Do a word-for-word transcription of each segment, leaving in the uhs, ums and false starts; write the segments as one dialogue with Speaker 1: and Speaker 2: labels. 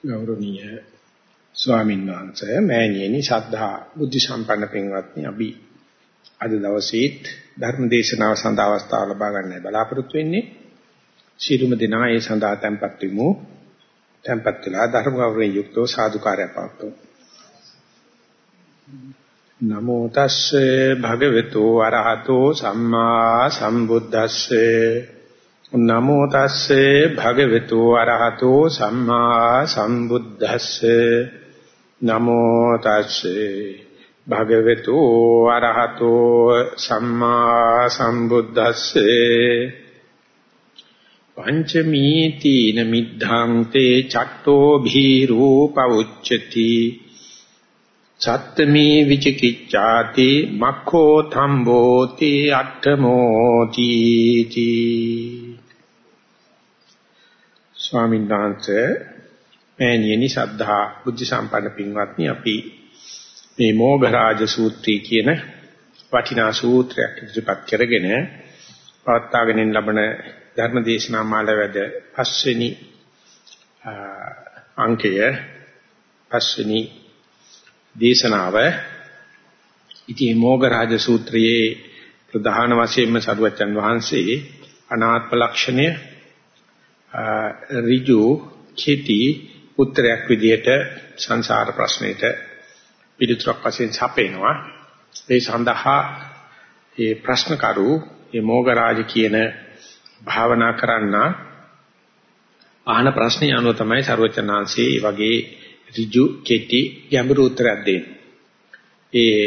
Speaker 1: ගෞරවනීය ස්වාමීන් වහන්සේ මෑණියනි ශ්‍රද්ධා බුද්ධ සම්පන්න පින්වත්නි අපි අද දවසේත් ධර්ම දේශනාව සඳහා අවස්ථාව ලබා ගන්නයි බලාපොරොත්තු වෙන්නේ. ශීලුම දිනා ඒ සඳහා tempත් වෙමු. tempත් වෙලා ධර්ම ගෞරවයෙන් යුක්තව සාදුකාරය පවත්වමු. නමෝ තස්සේ භගවතු අරහතෝ සම්මා සම්බුද්දස්සේ නමෝ තස්සේ භගවතු අරහතෝ සම්මා සම්බුද්දස්සේ නමෝ තස්සේ භගවතු අරහතෝ සම්මා සම්බුද්දස්සේ පංචමීතින මිද්ධාං තේ චට්ඨෝ භීරූපෞච්චති සත්තමී විචිකිච්ඡාති මක්ඛෝ ධම්බෝති අට්ඨමෝති තී. ස්වාමීන් වහන්සේ මෑණියනි ශ්‍රද්ධා බුද්ධ සම්පන්න පින්වත්නි අපි මේ මොග්ගරාජ සූත්‍රය කියන වටිනා සූත්‍රයක් ඉදිරිපත් කරගෙන පවත්වාගෙන ලබන ධර්ම දේශනා මාලාවේද පස්වෙනි අංකය පස්වෙනි දේශනාව. ඉතින් මොග්ගරාජ සූත්‍රයේ ප්‍රධාන වශයෙන්ම සරුවචන් වහන්සේ අනාත්ම ලක්ෂණය ඍජු චේති උත්තරයක් විදිහට සංසාර ප්‍රශ්නෙට පිළිතුරක් වශයෙන් සපයනවා. ඒ සඳහා මේ ප්‍රශ්නකරු මේ මොග්ගරාජ කියන භාවනා කරන්න ආහන ප්‍රශ්නේ අනුව තමයි සරුවචනාංශේ වගේ ඍජු කෙටි ගැඹුරු උත්තරයක් දෙන්නේ. ඒ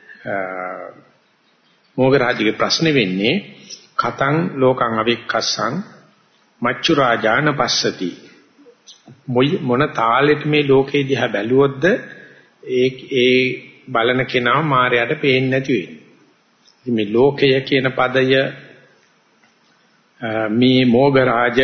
Speaker 1: මොග්ගරාජගේ ප්‍රශ්නේ වෙන්නේ කතං ලෝකං අවික්කස්සං මච්චු රාජාන පස්සති. මොන තාලෙට මේ ලෝකේ දිහා බැලුවොත්ද ඒ ඒ බලන කෙනා මායයට පේන්නේ නැති වෙන්නේ. ඉතින් මේ ලෝකය කියන පදය මේ මොග්ගරාජ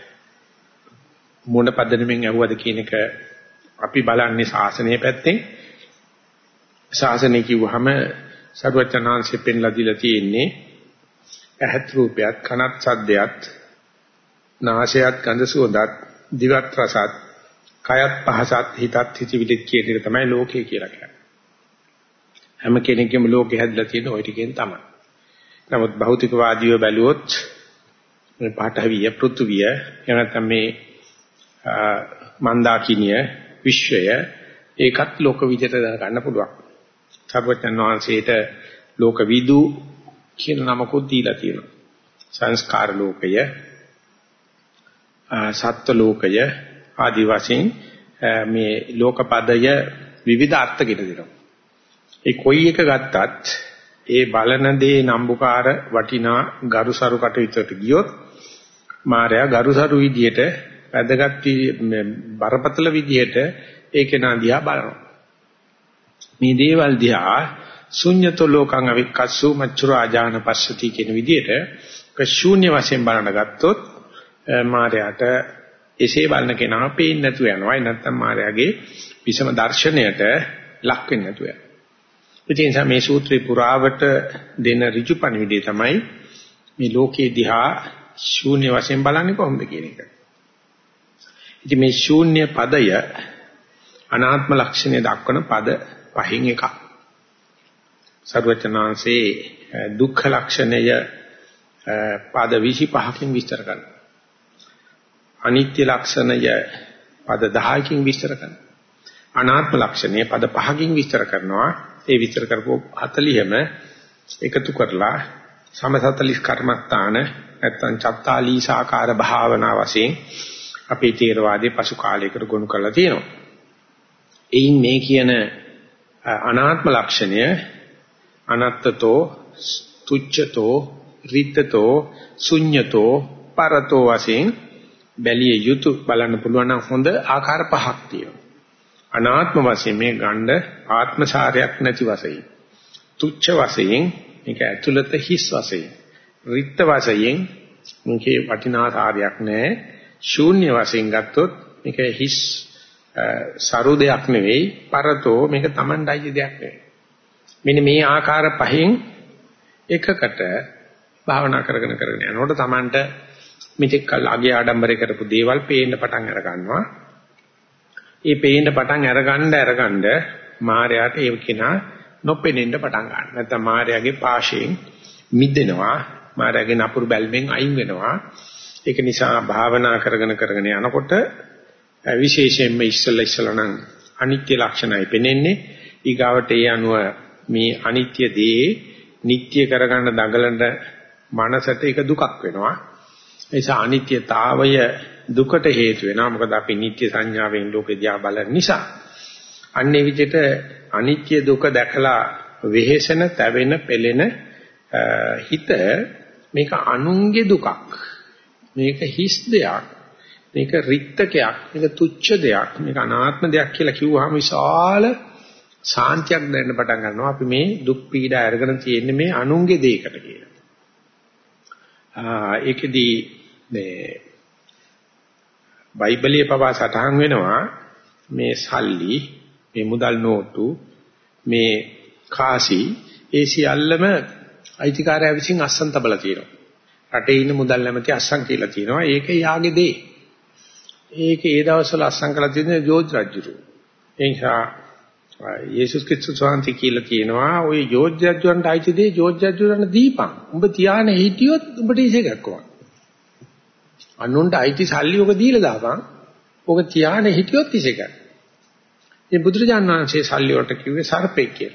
Speaker 1: මොන පදනමින් ඇහුවද කියන එක අපි බලන්නේ ශාසනය පැත්තෙන්. ශාසනය කිව්වහම සර්වචනාංශයෙන් පෙන්ලා දීලා තියෙන්නේ ඇහත් රූපයත් කනත් සද්දයත් නාසයත් ගඳ සුවඳත් දිවත් රසත් කයත් පහසත් හිතත් හිතවිලිත් කියන එක තමයි ලෝකය කියලා කියන්නේ. හැම කෙනෙක්ගේම ලෝකෙ හැදලා තියෙන ওই ටිකෙන් තමයි. නමුත් භෞතිකවාදීව බැලුවොත් මේ පාඨවිය පෘථුවිය එහෙම නැත්නම් මේ මන්දාකිනිය විශ්වය ඒකත් ලෝක විදිහට ගන්න පුළුවන්. සර්වඥාන් වහන්සේට ලෝක විදු කියන නමකුත් දීලා තියෙනවා. සංස්කාර ලෝකය, සත්ත්ව ලෝකය ආදි වශයෙන් මේ ලෝක පදය විවිධ අර්ථකින් දෙනවා. ඒ කොයි එක ගත්තත් ඒ බලන දේ නම්බුකාර වටිනා ගරුසරු කටයුත්තට ගියොත් මායя ගරුසරු විදියට වැදගත් බරපතල විදියට ඒක නාදියා බලනවා. මේ දේවල් දිහා ශුන්‍යතෝ ලෝකං අවික්කස්සු මච්චුරාජාන පස්සති කියන විදියට ශූන්‍ය වශයෙන් බලන ගත්තොත් මායයට එසේ බලන කෙනා පේන්නේ නැතුව යනවා. ඒ නැත්තම් මායාගේ විසම දර්ශනයට ලක් වෙන්නේ නැතුව යනවා. ඒ නිසා මේ සූත්‍රේ පුරාවට දෙන ඍජු පණිවිඩය තමයි මේ ලෝකේ දිහා ශූන්‍ය වශයෙන් බලන්නේ කොහොමද කියන එක. ඉතින් මේ ශූන්‍ය පදය අනාත්ම ලක්ෂණය දක්වන පද පහෙන් එකක්. සර්වචනාංශේ දුක්ඛ ලක්ෂණය පද විසිපහකින් විස්තර කරනවා. අනිත්‍ය ලක්ෂණය පද දහයකින් විස්තර කරනවා. අනාත්ම ලක්ෂණය පද පහකින් විස්තර කරනවා. ඒ විස්තර කරපුව හතළිහම එකතු කරලා සමසතලිස් කර්මස්ථාන නැත්නම් චත්තාලීසාකාර භාවනා වශයෙන් අපේ තේරවාදයේ පසු කාලයකට ගොනු කරලා තියෙනවා. එයින් මේ කියන අනාත්ම ලක්ෂණය අනත්තතෝ තුච්ඡතෝ රිත්තතෝ ශුඤ්ඤතෝ පරතෝ වශයෙන් බැලිය යුතු බලන්න පුළුවන් නම් හොඳ ආකාර පහක් තියෙනවා. අනාත්ම වශයෙන් මේ ගණ්ඩ ආත්මසාරයක් නැති වශයෙන්, තුච්ඡ වශයෙන් මේක ඇතුළත හිස් වශයෙන්, රිත්ත වශයෙන් මේකේ වටිනාකාරයක් නැහැ. ශූන්‍ය වශයෙන් ගත්තොත් මේක හිස් සරු දෙයක් නෙවෙයි, පරතෝ මේක Tamandයි දෙයක් නෙවෙයි. මෙන්න මේ ආකාර පහෙන් එකකට භාවනා කරගෙන කරගෙන යනකොට Tamanට මෙතෙක් කල් අගේ ආඩම්බරේ කරපු දේවල් පේන්න පටන් අර ගන්නවා. ඒ පේන්න පටන් අරගන්න අරගන්න මායයට ඒ කෙනා නොපෙනෙන්න පටන් ගන්නවා. නැත්නම් මායාවේ පාෂයෙන් මිදෙනවා. මායාවේ නපුරු බැල්මෙන් අයින් වෙනවා. ඒක නිසා භාවනා කරගෙන කරගෙන යනකොට විශේෂයෙන්ම ඉස්සෙල්ලා ඉස්සෙල්ලා නම් අනිත්‍ය ලක්ෂණයි පෙනෙන්නේ. ඊගාවට ඒ අනුව මේ අනිත්‍ය දේ නිට්ටය කරගන්න දඟලන මනසට ඒක දුකක් වෙනවා. ඒ නිසා අනිත්‍යතාවය දුකට හේතු වෙනවා. මොකද අපි නිට්ටය සංඥාවෙන් ලෝකෙ දිහා බලන නිසා. අන්නේ විදිහට අනිත්‍ය දුක දැකලා වෙහෙසෙන, තැවෙන, පෙළෙන හිත මේක අනුන්ගේ දුකක්. මේක හිස් දෙයක්. මේක රික්තකයක්. මේක තුච්ඡ දෙයක්. මේක අනාත්ම දෙයක් කියලා කිව්වහම විශාල සාන්තියක් දැනෙන්න පටන් ගන්නවා. අපි මේ දුක් පීඩා අරගෙන තියෙන්නේ මේ අනුන්ගේ දෙයකට කියලා. ආ ඒකෙදී මේ බයිබලයේ පවා සටහන් වෙනවා මේ සල්ලි, මේ මුදල් නෝට්ටු, මේ කාසි ඒ සියල්ලම අයිතිකාරයා විසින් අස්සන් තබලා තියෙනවා. රටේ ඉන්න මුදල් නැමැති අස්සන් කියලා තියෙනවා. ඒක යාගේ දේ. ඒක ඒ දවස්වල අස්සන් කරලා තියෙන ජෝර්ජ් රජුරු. ඒ නිසා යේසුස් ක්‍රිස්තුස් වහන්සේ කියලා කියනවා ඔය ජෝර්ජ් රජුන්ට අයිති දේ ජෝර්ජ් රජුන්ට දීපන්. උඹ තියාන හිටියොත් උඹට ඉසේකක් කොහොමද? අනුන්ට අයිති සල්ලි ඔක දීලා දාපන්. ඔක තියාන හිටියොත් ඉසේකක්. මේ බුදුරජාණන් වහන්සේ සල්ලි වලට කිව්වේ සර්පෙක් කියලා.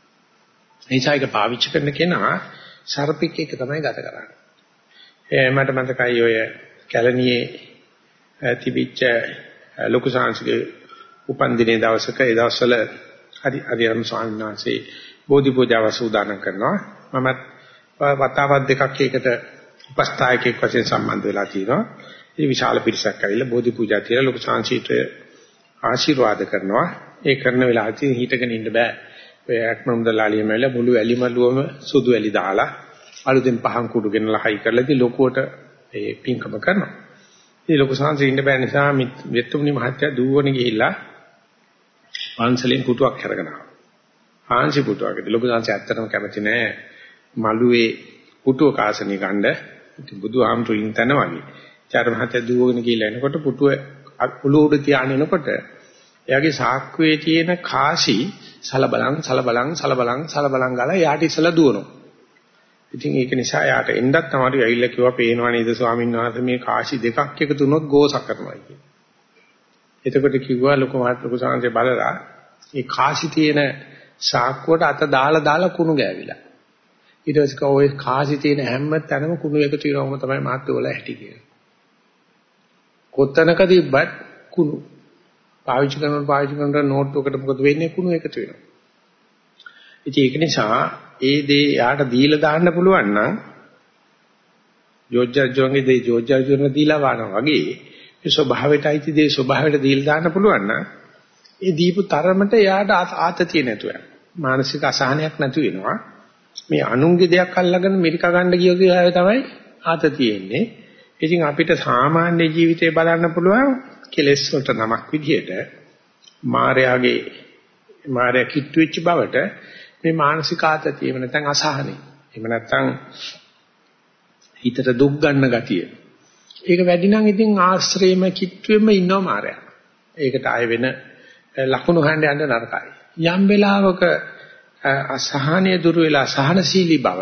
Speaker 1: ඒ නිසා ඒක පාවිච්චි කරන කෙනා සර්පෙක් එක තමයි ගත කරන්නේ. ඒ මට මතකයි ඔය කැලණියේ තිබිච්ච ලොකු සාංශිකේ උපන්දිනේ දවසක ඒ දවස්වල හරි හරියම ස්වාමීන් වහන්සේ බෝධි පූජාව සූදානම් කරනවා. මමත් වතාවත් දෙකක් ඒකට උපස්ථායකෙක් වශයෙන් සම්බන්ධ වෙලා තියෙනවා. ඒ විශාල පිරිසක් ඇවිල්ලා බෝධි පූජා තියලා ලොකු සාංශීට ආශිර්වාද කරනවා. ඒ කරන වෙලාවදී හිටගෙන ඉන්න බෑ. ඔය අක්මම් දලාලියම ඇවිල්ලා මුළු ඇලිමලුවම සුදු ඇලි දාලා අලුතෙන් පහන් කුඩු ගෙනලා හයි කරලා ඉතින් ලොකුවට ඒ පින්කම කරනවා. ඉතින් ලොකු සාංශී ඉන්න බෑ නිසා මෙතුමුනි මහත්තයා දුවගෙන ගිහිල්ලා පන්සලෙන් පුටුවක් අරගෙන ආවා. ආංශි පුටුවකට ලොකු සාංශී ඇත්තටම කැමති නෑ මළුවේ පුටුව කාසණේ ගන්න. ඉතින් බුදුහාමුදුරු ඉන්න තැන වගේ. චාර මහත්තයා දුවගෙන ගිහිල්ලා එනකොට පුටුව උළු උඩ තියාගෙන එනකොට එයාගේ සාක්කුවේ තියෙන කාසි සලබලං සලබලං සලබලං සලබලං ගාලා යාට ඉස්සලා දුවනවා. ඉතින් ඒක නිසා යාට එන්නත් තමයි ඇවිල්ලා කිව්වා පේනවා නේද ස්වාමීන් වහන්සේ මේ කාසි දෙකක් එකතු වුණොත් ගෝසක් කරනවා කියලා. එතකොට කිව්වා ලොකු මාත් ලොකු සාංශේ බලලා ඒ කාසි තියෙන සාක්කුවට අත දාලා දාලා කුණු ගෑවිලා. ඊට පස්සේ ඔය කාසි තියෙන හැම තැනම කුණු එකතු වෙනවම තමයි මාත් වල ඇටි කියලා. කොත්තනක තිබ්බත් කුණු පාවිච්චි කරනකොට පාවිච්චි කරනකොට නෝට්ටුවකට මොකද වෙන්නේ කුණු එකතු වෙනවා. ඉතින් ඒක නිසා ඒ දේ යාට දීලා දාන්න පුළුවන් නම් ජෝර්ජ්ජෝන්ගේ දේ ජෝර්ජ්ජෝන් දීලා වානවා වගේ ඒ ස්වභාවයට අයිති දේ ස්වභාවයට දීලා දාන්න පුළුවන් නම් ඒ දීපු තරමට යාට ආතතිය නැතුව යනවා. මානසික අසහනයක් නැතු වෙනවා. මේ අනුන්ගේ දෙයක් අල්ලගෙන මෙරිකා ගන්න ගියෝ කියලා තමයි ආතතිය එන්නේ. ඉතින් අපිට සාමාන්‍ය ජීවිතේ බලන්න පුළුවන් කෙලෙස් වලට නමක් විදියට මායාවේ මායා කිට්ටු වෙච්ච බවට මේ මානසික ආතතිය එහෙම නැත්නම් අසහනෙ එහෙම නැත්නම් හිතට දුක් ගන්න ගතිය ඒක වැඩි නම් ඉතින් ආශ්‍රයම කිට්ටුවෙම ඉන්නව මායාව. ඒකට ආය වෙන ලකුණු හොයන්න යන්න නරකයි. යම් වෙලාවක අසහනය දුර වෙලා සහනශීලී බව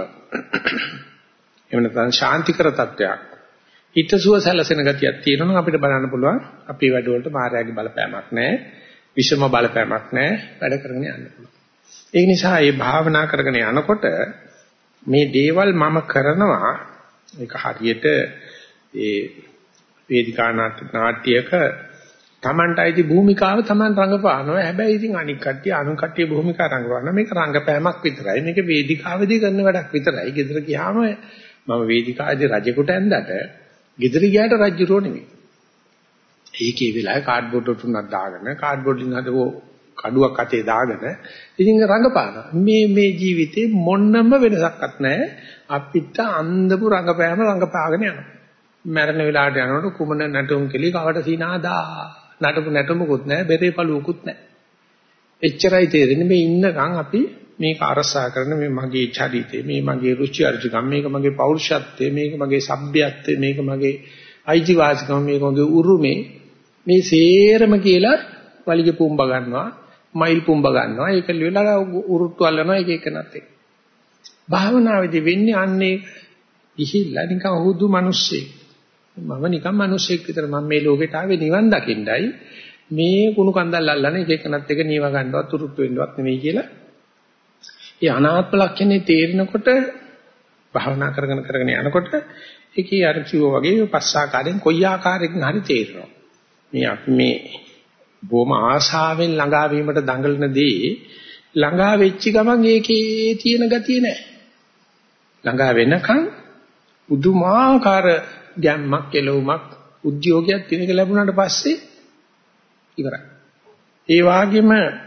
Speaker 1: එහෙම නැත්නම් ශාන්තිකර තත්වයක් හිතසුව සැලසෙන ගතියක් තියෙනවා අපිට බලන්න පුළුවන් අපේ වැඩවලට මායාවේ බලපෑමක් නැහැ විෂම බලපෑමක් නැහැ වැඩ කරගෙන යන්න පුළුවන්. ඒ නිසා මේ භාවනා කරගෙන යනකොට මේ දේවල් මම කරනවා ඒක හරියට ඒ වේදිකා නාට්‍යයක තමන්ටයි භූමිකාව තමන් රංගපානවා. හැබැයි ඉතින් අනික් කට්ටිය අනු කට්ටිය භූමිකා රංගවනවා. මේක රංගපෑමක් විතරයි. මේක වේදිකාවේදී කරන වැඩක් විතරයි. ගෙදර ගියාම මම වේදිකාවේදී රජෙකුට ඇඳලා ගෙදර ගියාට රජුරෝ නෙමෙයි. ඒකේ වෙලාවේ කාඩ්බෝඩ් තුනක් දාගෙන කාඩ්බෝඩ් වලින් හදපු කඩුවක් අතේ දාගෙන ඉතින් රංගපානවා. මේ මේ ජීවිතේ මොන්නම වෙනසක්වත් නැහැ. අපිට අන්දපු රංගපෑම රංගපාගෙන යනවා. මරණ වෙලාවට යනකොට කුමන නැටුම් කෙලි කවට සීනාදා නටපු නැටුමකුත් නැහැ බෙරේ පළුවකුත් නැහැ. එච්චරයි තේරෙන්නේ මේ ඉන්නකම් අපි මේක අරසා කරන මේ මගේ චරිතය මේ මගේ රුචි අරුචිකම් මේක මගේ පෞරුෂත්වය මේක මගේ සભ્યත්වය මේක මගේ අයිතිවාසිකම මේක මගේ උරුමේ මේ සේරම කියලා වලිගේ පුම්බ ගන්නවා, මයිල් පුම්බ ගන්නවා. ඒක ලියලා උරුට්ටු අල්ලනවා එක එකනත් එක්ක. භාවනාවේදී වෙන්නේ අන්නේ ඉහිල්ලා නිකන් හුදු මිනිස්සෙක්. මම නිකන් මිනිස්සෙක් විතර මම මේ ලෝකෙට ආවේ නිවන් දකින්නයි. මේ කුණු කන්දල් අල්ලන එක එකනත් එක නිව ගන්නවත් උරුට්ටු වෙන්නවත් නෙමෙයි කියලා. ඒ අනාත්ම ලක්ෂණේ තේරෙනකොට භාවනා කරගෙන කරගෙන යනකොට ඒකේ අර කිව්වා වගේ පස් ආකාරයෙන් කොයි ආකාරයකින් හරි තේරෙනවා. මේ අපි මේ බොහොම ආශාවෙන් ළඟා වීමට දඟලන දේ ළඟා වෙච්ච ගමන් ඒකේ තියෙන ගතිය නැහැ. ළඟා වෙනකන් උදුමාකාර ගැම්මක් කෙලවුමක් උද්‍යෝගයක් දිනක ලැබුණාට පස්සේ ඉවරයි. ඒ වගේම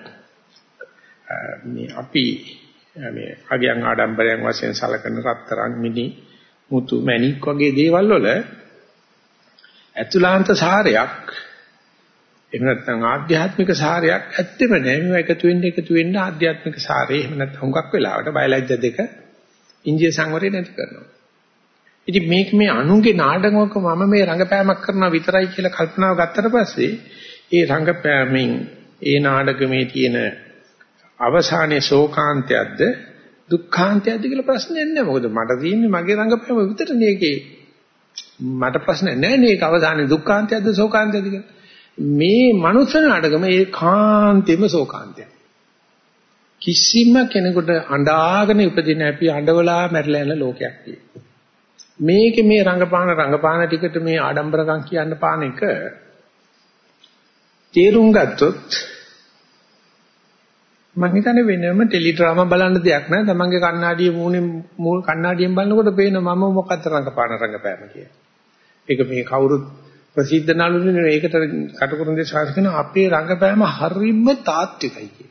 Speaker 1: මේ අපි මේ අගයන් ආඩම්බරයන් වශයෙන් සලකන රත්තරන් මිනි මුතු මණික් වගේ දේවල් වල ඇතුළාන්ත සාරයක් එහෙම නැත්නම් ආධ්‍යාත්මික සාරයක් ඇත්තෙම නෑ. මේවා එකතු වෙන්න එකතු වෙන්න ආධ්‍යාත්මික සාරේ එහෙම නැත්නම් හුඟක් වෙලාවට බයලජ්‍ය දෙක ඉන්දිය සංවරය නැති කරනවා. ඉතින් මේක මේ අනුන්ගේ නාටකමක මම මේ රංගපෑමක් කරනවා විතරයි කියලා කල්පනාව ගත්තට පස්සේ ඒ රංගපෑමෙන් ඒ නාටකමේ තියෙන අවසානයේ ශෝකාන්තයක්ද දුක්ඛාන්තයක්ද කියලා ප්‍රශ්නයක් නැහැ. මොකද මට තියෙන්නේ මගේ රංගපෑම විතරනේ ඒකේ. මට ප්‍රශ්නයක් නැහැ නේ ඒක අවසානයේ දුක්ඛාන්තයක්ද ශෝකාන්තයක්ද කියලා. මේ මනුස්ස නාටකම ඒකාන්තෙම ශෝකාන්තයක්. කිසිම කෙනෙකුට අඬාගෙන උපදින අපි අඬවලා මැරිලා යන ලෝකයක් තියෙනවා. මේකේ මේ රංගපාන රංගපාන ටිකට මේ ආඩම්බරකම් කියන්න පාන එක තේරුම් ගත්තොත් මම හිතන්නේ වෙනම ටෙලි ඩ්‍රාමා බලන්න දෙයක් නෑ. තමන්ගේ කණ්ණාඩියේ මූණේ මූණ කණ්ණාඩියෙන් බලනකොට පේන මම මොකක්ද රංගපාන රංගපෑම කියලා. ඒක මේ කවුරුත් ප්‍රසිද්ධ නළුනේ නෙවෙයි. ඒකට කටුකුරුන් දේශාස කරන අපේ රංගපෑම හරිම තාත්විකයි කියන.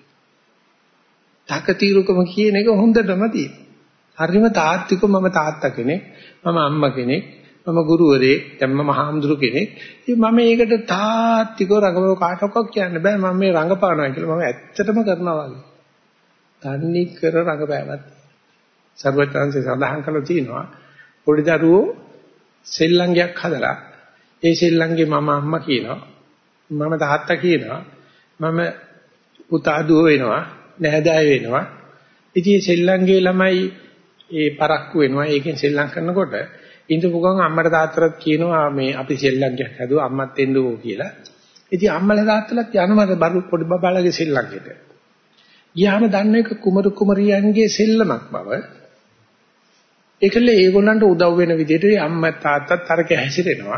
Speaker 1: තාකතිරුකම කියන එක හොඳටම තියෙනවා. හරිම තාත්වික මම තාත්තා කෙනෙක්, මම අම්මා කෙනෙක්, මම ගුරුවරයෙක්, දැන් මම හාමුදුරු කෙනෙක්. ඉතින් මම ඒකට තාත්විකව රංගව කාටවත් කියන්න බෑ මම මේ රංගපානවා කියලා. මම ඇත්තටම කරනවා වගේ. තන්නේ කර රංගපෑමක්. සර්වඥාන්සේ සඳහන් කළා තියෙනවා පොඩි දරුවෝ සෙල්ලංගයක් හදලා ඒ සෙල්ලංගේ මම අම්මා කියනවා, මම තාත්තා කියනවා, මම පුතා දුව වෙනවා, නෑදෑය වෙනවා. ඉතින් සෙල්ලංගේ ළමයි ඒ පරක්කු වෙනවා. ඒකෙන් සෙල්ලම් කරනකොට ඉඳපු ගමන් අම්මට තාත්තට කියනවා මේ අපි සෙල්ලංගයක් හදුවා අම්මත් එන්නකෝ කියලා. ඉතින් අම්මලා තාත්තලාත් යනවා බරු පොඩි බබාලගේ සෙල්ලංගෙට. ගියාම දන්න එක කුමරු කුමරියන්ගේ සෙල්ලමක් බව. ඒකල ඒගොල්ලන්ට උදව් වෙන විදිහට අම්මා තාත්තත් අරක හැසිරෙනවා.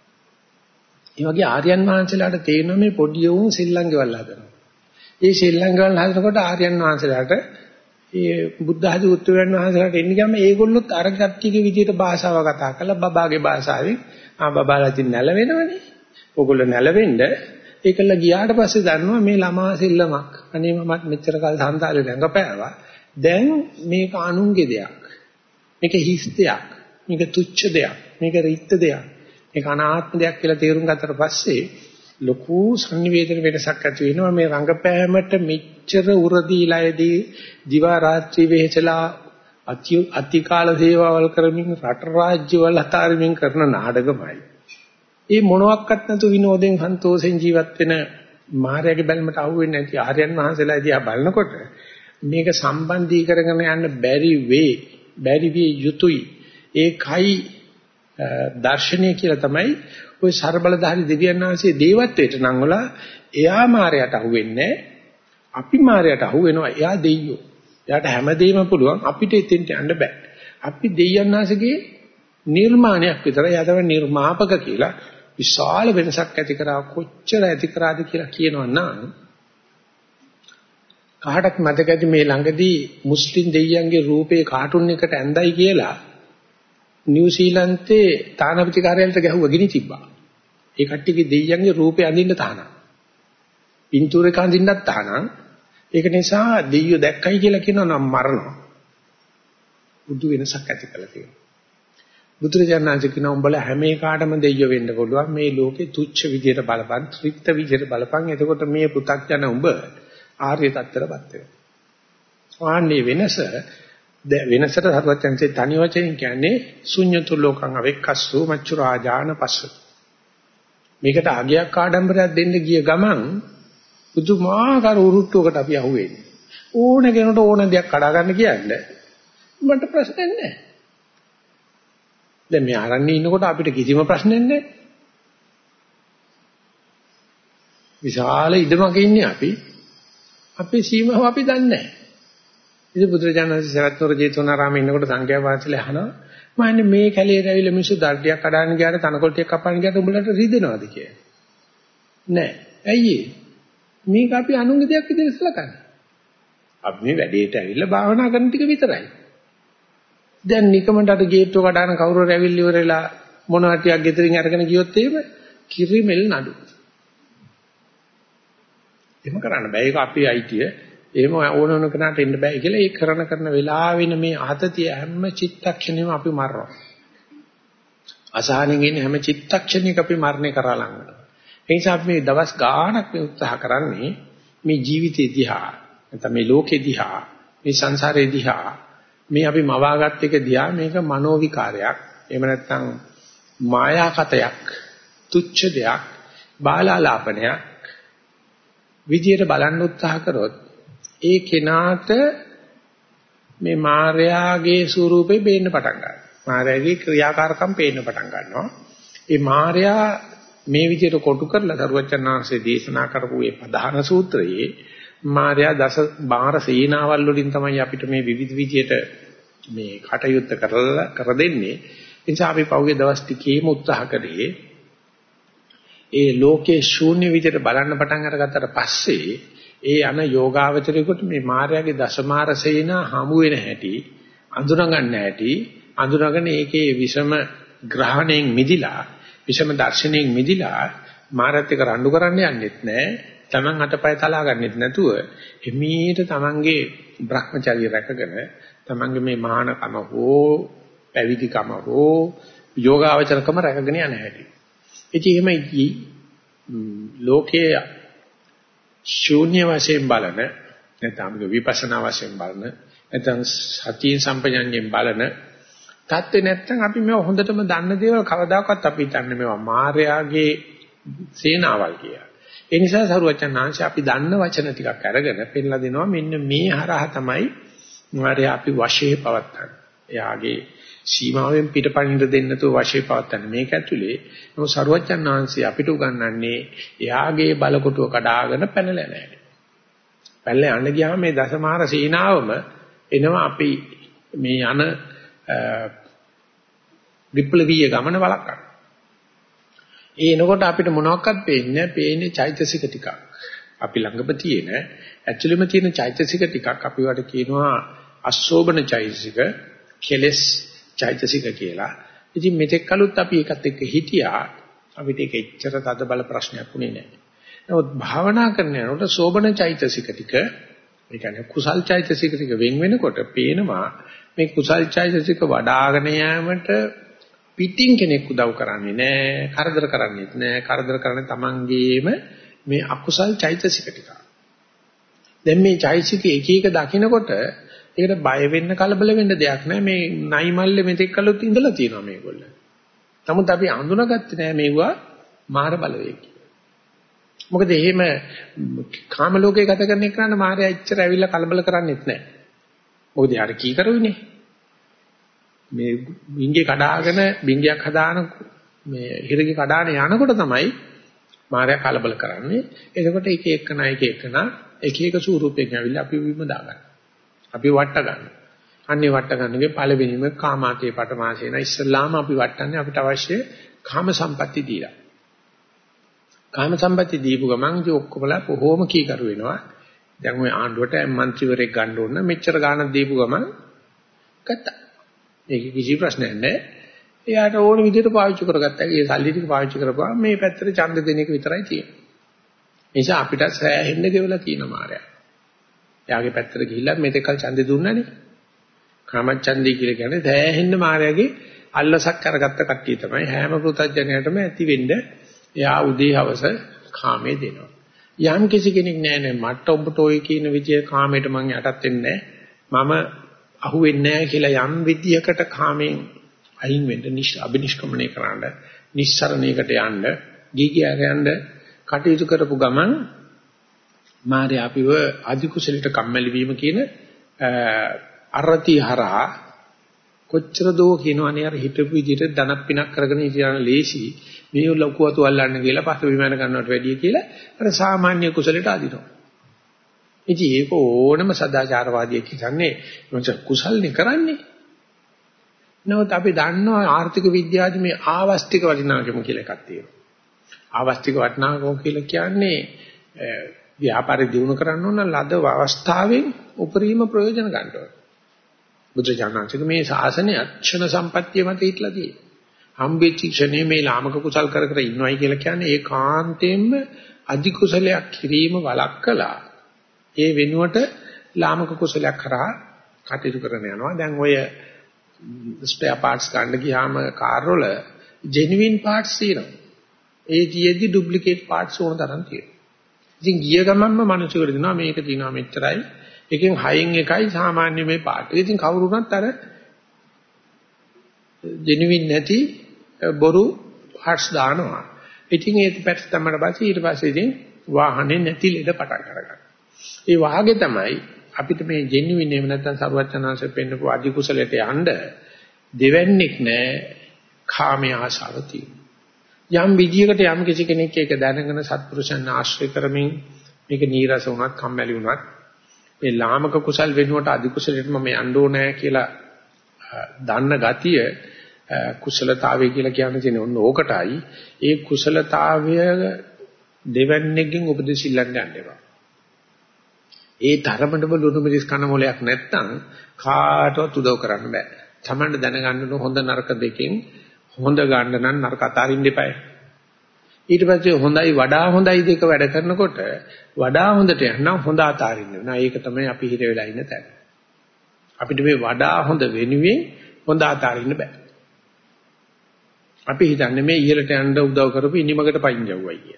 Speaker 1: ඒ වගේ ආර්යයන් වහන්සේලාට තේරෙනවා මේ පොඩි උන් සෙල්ලංගෙවල් හදනවා. ඒ සෙල්ලංගෙවල් හදනකොට ආර්යයන් වහන්සේලාට ඒ බුද්ධ ආදී උත්තරයන් වහන්සේලාට එන්නේ ගම ඒගොල්ලොත් අර කට්ටියගේ විදිහට භාෂාව කතා කරලා බබාගේ භාෂාවෙන් ආ බබාලා ඉතින් නැලවෙනවනේ. ඕගොල්ලෝ නැලවෙන්න ඒකල ගියාට පස්සේ දන්නවා මේ ළමා සෙල්ලමක්. අනේ මමත් මෙච්චර කල් සංතාලේ රංගපෑවා. දැන් මේක අනුන්ගේ දෙයක්. මේක හිස් දෙයක්. මේක තුච්ඡ දෙයක්. මේක රිත්ත දෙයක්. මේක අනාත්ම දෙයක් කියලා තේරුම් ගත්තට පස්සේ ලොකු සංනිවේදන වෙනසක් ඇති වෙනවා. මේ රංගපෑමට මෙච්චර උරදීලායේදී දිවා රාත්‍රී වෙහෙසලා අති අතිකාල සේවාවල් කරමින් රට රාජ්‍යවල හතරමින් කරන නාටකමයි. ඒ මොනවත් නැතු විනෝදෙන් සන්තෝෂෙන් ජීවත් වෙන මායාවේ බැල්මට අහු වෙන්නේ නැති ආර්යයන් වහන්සේලා දිහා බලනකොට මේක සම්බන්ධී කරගෙන යන්න බැරි වේ, බැරි විය යුතුයි. ඒකයි දර්ශනීය කියලා තමයි ওই ਸਰබලධාරි දෙවියන් වහන්සේ දේවත්වයට නම් වල එයා මායයට අහු වෙන්නේ අපි මායයට අහු වෙනවා. එයා දෙයියෝ. එයාට හැමදේම පුළුවන්. අපිට එතෙන්ට යන්න බෑ. අපි දෙවියන් වහන්සේගේ නිර්මාණයක් විතරයි. එයා තමයි නිර්මාපක කියලා විශාල වෙනසක් ඇති කරා කොච්චර ඇති කරාද කියලා කියනවා නම් කාටත් මතකද මේ ළඟදී මුස්ලිම් දෙවියන්ගේ රූපේ කාටුන් එකට ඇඳයි කියලා නිව්සීලන්තේ තානාපති කාර්යාලයට ගැහුවා ගිනි තිබ්බා. ඒ කට්ටියගේ දෙයියන්ගේ රූපේ අඳින්න තහනම්. පින්තූරේ කඳින්නත් තහනම්. ඒක නිසා දෙයියෝ දැක්කයි කියලා කියනවා නම් මරනවා. බුදු වෙනසක් ඇති කළා තියෙනවා. බුදුරජාණන් වහන්සේ කියනවා උඹලා හැම එකකටම දෙයියෝ වෙන්න පුළුවන්. මේ ලෝකේ තුච්ඡ විදියට බලපන්, ත්‍රිත්‍ය විදියට බලපන්. එතකොට මේ පු탁ජන උඹ ආර්ය tattරපත් වෙනවා. ආන්නේ වෙනස වෙනසට සර්වඥන්සේ තනි වචනෙන් කියන්නේ ශුන්‍යතු ලෝකං අවෙක්කස්සෝ මච්චුරාජාන පස්ස. මේකට අගයක් ආඩම්බරයක් දෙන්න ගිය ගමන් පුදුමාකාර උරුට්ටුවකට අපි අහුවෙන්නේ. ඕන කෙනෙකුට ඕන දෙයක් කඩා ගන්න කියන්නේ මට ප්‍රශ්නයක් නැහැ. දැන් මේ ආරන්නේ ඉන්නකොට අපිට කිසිම ප්‍රශ්නයක් නැහැ. විශාල ඉඩමක ඉන්නේ අපි. අපේ සීමාව අපි දන්නේ නැහැ. ඉතින් බුදුරජාණන් වහන්සේ සවැත් නුවර ජේතවනාරාමේ ඉන්නකොට සංඝයා වහන්සේලා අහනවා මම මේ කැලේ ඇවිල්ලා මිනිස්සු දර්ඩියක් කඩාගෙන ගියාට තනකොළ ටිකක් කපන්න ගියාට උඹලට රිදෙනවද කියලා. නෑ. ඇයි ඒ? මේක අපි අනුන්ගේ දෙයක් විදිහට සලකන්නේ. අපි මේ වැඩේට ඇවිල්ලා භාවනා කරන ටික විතරයි. දැන් නිකමට අර ගේට්ටුව කඩාන කවුරු හරි ඇවිල්ලා ඉවරලා මොනවා ටිකක් ගෙදරින් අරගෙන ගියොත් එහෙම කිරිමෙල් නඩු. එහෙම කරන්න බෑ. ඒක අපේ අයිතිය. එහෙම ඕන ඕන කෙනාට එන්න බෑ කියලා ඒ කරන කරන වෙලාවෙන මේ ආතතිය හැම චිත්තක්ෂණෙම අපි මරනවා. අසහනෙන් ඉන්න හැම චිත්තක්ෂණයක අපි මරණය කරා ළඟට. ඒ නිසා අපි මේ දවස් ගාණක් මේ උත්සාහ කරන්නේ මේ ජීවිතේ දිහා නැත්නම් මේ ලෝකේ දිහා මේ සංසාරේ දිහා මේ අපි මවාගත් එක දිහා මේක මනෝ විකාරයක්. එහෙම නැත්නම් මායාකතයක්, තුච්ඡ දෙයක්, බාලාලාපනයක් විදියට බලන්න උත්සාහ කරොත් ඒ කෙනාට මේ මායාගේ ස්වරූපේ පේන්න පටන් ගන්නවා. මායාගේ ක්‍රියාකාරකම් පේන්න පටන් ගන්නවා. ඒ මායා මේ විදියට කොටු කරලා දරුවචනාංශයේ දේශනා කරපු මේ ප්‍රධාන සූත්‍රයේ මායා දස බාහිර සීනාවල් වලින් තමයි අපිට මේ විවිධ විදියට මේ කටයුත්ත කරලා කර දෙන්නේ. ඒ නිසා අපි පහුගිය දවස් ටිකේම උත්සාහ කරේ ඒ ලෝකේ ශූන්‍ය විදියට බලන්න පටන් අරගත්තට පස්සේ ඒ අන යෝගාවචරයකට මේ මායාවේ දසමාර සේන හමු වෙන හැටි අඳුනගන්න හැටි අඳුනගෙන ඒකේ විෂම ග්‍රහණයෙන් මිදිලා විෂම දර්ශනයෙන් මිදිලා මාරත් එක්ක රණ්ඩු කරන්න යන්නෙත් නැහැ. Taman අතපය තලා ගන්නෙත් නැතුව එමීට Tamanගේ Brahmacharya රැකගෙන Tamanගේ මේ මහානකම හෝ පැවිදිකම හෝ යෝගාවචරකම රැකගෙන යන හැටි. ඉතින් එහෙමයි ලෝකයේ ශූන්‍ය වශයෙන් බලන නැත්නම් විපස්සනා වශයෙන් බලන නැත්නම් සතිය සම්පජඤ්ඤයෙන් බලන තත්ත්වේ නැත්නම් අපි මේව හොඳටම දන්න දේවල් කවදාකවත් අපි හිතන්නේ මේවා මායාවේ සේනාවල් කියලා. ඒ නිසා සරුවචනාංශ අපි දන්න වචන ටිකක් අරගෙන පෙන්නලා දෙනවා මෙන්න මේ හරහා තමයි මායාව අපි වශයේ පවත්තන්නේ. එයාගේ සීමාවෙන් පිටපණින්න දෙන්න නැතුව වශයේ පවත්තන්නේ. මේක ඇතුලේ මොකද සරුවචනාංශي අපිට උගන්වන්නේ එයාගේ බලකොටුව කඩාගෙන පැනලා නැහැ. පැනලා යන්න ගියාම මේ දසමාර සීනාවම එනවා අපි මේ යන විප්ලවීය ගමන වළක්වන්න. ඒ එනකොට අපිට මොනවක්වත් පේන්නේ නැහැ. පේන්නේ චෛතසික ටිකක්. අපි ළඟම තියෙන ඇක්චුලිම තියෙන චෛතසික ටිකක් අපි වට කියනවා අශෝභන චෛතසික, කෙලස් චෛතසික කියලා. ඉතින් මෙතෙක් කලුත් අපි ඒකත් එක්ක හිටියා. අපිට ඒක එච්චර තද බල ප්‍රශ්නයක් වුණේ නැහැ. නමුත් භාවනා කරන යනකොට සෝබන චෛතසික ටික, ඒ කියන්නේ කුසල් චෛතසික ටික වෙන් වෙනකොට පේනවා මේ කුසල් චෛතසික වඩ아가න යාමට පිටින් කෙනෙක් උදව් කරන්නේ නැහැ, කරදර කරන්නේත් නැහැ. කරදර කරන්නේ Tamangeema මේ අකුසල් චෛතසික ටික. දැන් මේ චෛතසික එක එක දකින්නකොට ඒකට බය වෙන්න කලබල වෙන්න දෙයක් නැහැ. මේ නයි මල්ලේ මෙතෙක් කළොත් ඉඳලා තියෙනවා මේගොල්ල. නමුත් අපි අඳුනගත්තේ නැහැ මේවා මාර බලවේග. මොකද එහෙම කාම ලෝකේ ගත කරන එකට මාරයා ඉච්චර ඇවිල්ලා කලබල කරන්නේත් නැහැ. මොකද යාර කී කරුවිනේ. මේ බින්ගේ කඩාගෙන බින්ගයක් හදාන මේ හිරගේ කඩාන යනකොට තමයි මාරයා කලබල කරන්නේ. එතකොට එක එකන එක එකන එක එක ස්වරූපයෙන් ඇවිල්ලා අපි විම දාගන්න. අපි වට ගන්න. අන්නේ වට ගන්නගේ පළවෙනිම කාමාතේ පටමාසේන ඉස්සල්ලාම අපි වටන්නේ අපිට අවශ්‍ය කාම සම්පatti දීලා. කාම සම්පatti දීපු ගමන් ඉතින් ඔක්කොමලා කොහොම කීකරු වෙනවා. දැන් ඔය ආණ්ඩුවට මන්ත්‍රීවරයෙක් ගන්න ඕන මෙච්චර ගාණක් දීපු ගමන් ගත්තා. ඒක කිසි ප්‍රශ්නයක් නැහැ. එයාට ඕන විදිහට පාවිච්චි කරගත්තා. ඒ සල්ලි ටික පාවිච්චි කරපුවාම මේ පැත්තට ඡන්ද දෙන එක විතරයි තියෙන්නේ. ඒ නිසා අපිට සෑහෙන්න ගෙවලා තියෙන මායя. එයාගේ පැත්තට ගිහිල්ලා මේකල් ඡන්දේ දුන්නානේ. කාමච්ඡන්දේ කියලා කියන්නේ සෑහෙන්න මායяගේ අල්ලසක් කරගත්ත කට්ටිය තමයි හැම පුතඥයටම ඇති වෙන්න එයා උදේ හවස කාමේ දෙනවා. යම් කිසි කෙනෙක් නෑ නෑ මට ඔබට ඔය කියන විදිය කාමයට මං යටත් වෙන්නේ නෑ. මම අහුවෙන්නේ නෑ කියලා යම් විදියකට කාමෙන් අයින් වෙන්න නිෂ් අබිනිෂ්ක්‍මණය කරන්න නිස්සරණයකට යන්න ගිගියර යන්න කටයුතු කරපු ගමන් මාරේ අපිව අධි කුසලයට කම්මැලි වීම කියන අරති හරහා කොච්චර දෝ කියනවනේ අර හිතපු විදිහට ධනක් පිනක් කරගෙන ඉතිරන ලේසි මේ ලොකුවතු අල්ලන්න කියලා පස්ස විමාන ගන්නවට වැඩිය කියලා අර සාමාන්‍ය කුසලයට අදිනවා. ඉතින් ඒක ඕනම සදාචාරවාදියෙක් කියන්නේ මොකද කුසල්නේ කරන්නේ. නමුත් අපි දන්නවා ආර්ථික විද්‍යාවේ මේ ආවස්තික වටිනාකම කියලා එකක් තියෙනවා. ආවස්තික වටිනාකම කියලා කියන්නේ ව්‍යාපාරය දියුණු කරන්න ඕන ලද අවස්ථාවෙන් උපරිම ප්‍රයෝජන ගන්න ඕන. බුදුජානනාංශික මේ ශාසනය අක්ෂණ සම්පත්තිය මත හිටලා තියෙනවා. හම්බෙච්ච ක්ෂණේ මේ ලාමක කුසල් කර කර ඉන්නවයි කියලා කියන්නේ ඒකාන්තයෙන්ම අධි කුසලයක් කිරීම වළක්කලා ඒ වෙනුවට ලාමක කුසලයක් කරා කටයුතු කරන යනවා. දැන් ඔය ස්පෙයා පාර්ට්ස් ගන්න ගියාම කාර් වල ජෙනුයින් පාර්ට්ස් තියෙනවා. ඒ තියෙද්දි ඩුප්ලිකේට් පාර්ට්ස් ඕන තරම් තියෙනවා. ඉතින් ගිය ගමන්ම මිනිස්සුන්ට දෙනවා මේක තියෙනවා මෙච්චරයි. එකෙන් හයෙන් එකයි සාමාන්‍ය මේ පාර්ට් එක. ඉතින් කවුරුනත් අර ජෙනුයින් නැති බොරු පාර්ට්ස් දානවා. ඉතින් ඒක පැත්ත තමයි පස්සේ ඊට පස්සේ ඉතින් වාහනේ නැති ලෙඩ පටන් ගන්නවා. ඒ වාගේ තමයි අපිට මේ ජෙනුයින් එහෙම නැත්නම් සරුවචනාංශයෙන් පෙන්නපු අධි කුසලයට යන්න දෙවන්නේක් නැහැ කාමයේ ආශාව තියෙනවා. යම් විදියකට යම් කිසි කෙනෙක් ඒක දැනගෙන සත්පුරුෂයන් ආශ්‍රය කරමින් මේක නීරස වුණත් කම්මැලි වුණත් මේ ලාමක කුසල් වෙනුවට අධි කුසලයට මම යන්න ඕනේ කියලා දන්න ගතිය කුසලතාවය කියලා කියන්නේ තියෙන ඕන ඕකටයි. ඒ කුසලතාවය දෙවන්නේකින් උපදෙසිල්ලක් ගන්න එපා. ඒ ධර්මඩම ලුණු මිරිස් කන මොලයක් නැත්නම් කාටවත් උදව් කරන්න බෑ. තමන්ට දැනගන්න හොඳ නරක දෙකෙන් හොඳ ගන්න නම් නරක අතාරින්න එපායි. ඊට පස්සේ හොඳයි වඩා හොඳයි දෙක වැඩ කරනකොට වඩා හොඳට යනවා හොඳ අතාරින්න වෙනවා. ඒක තමයි අපි හිත වෙලා ඉන්න තැන. අපිට මේ වඩා හොඳ වෙනුවෙන් හොඳ අතාරින්න බෑ. අපි හිතන්නේ මේ ඉහළට යන්න උදව් කරපු ඉනිමකට පයින් යවුවයි කියලා.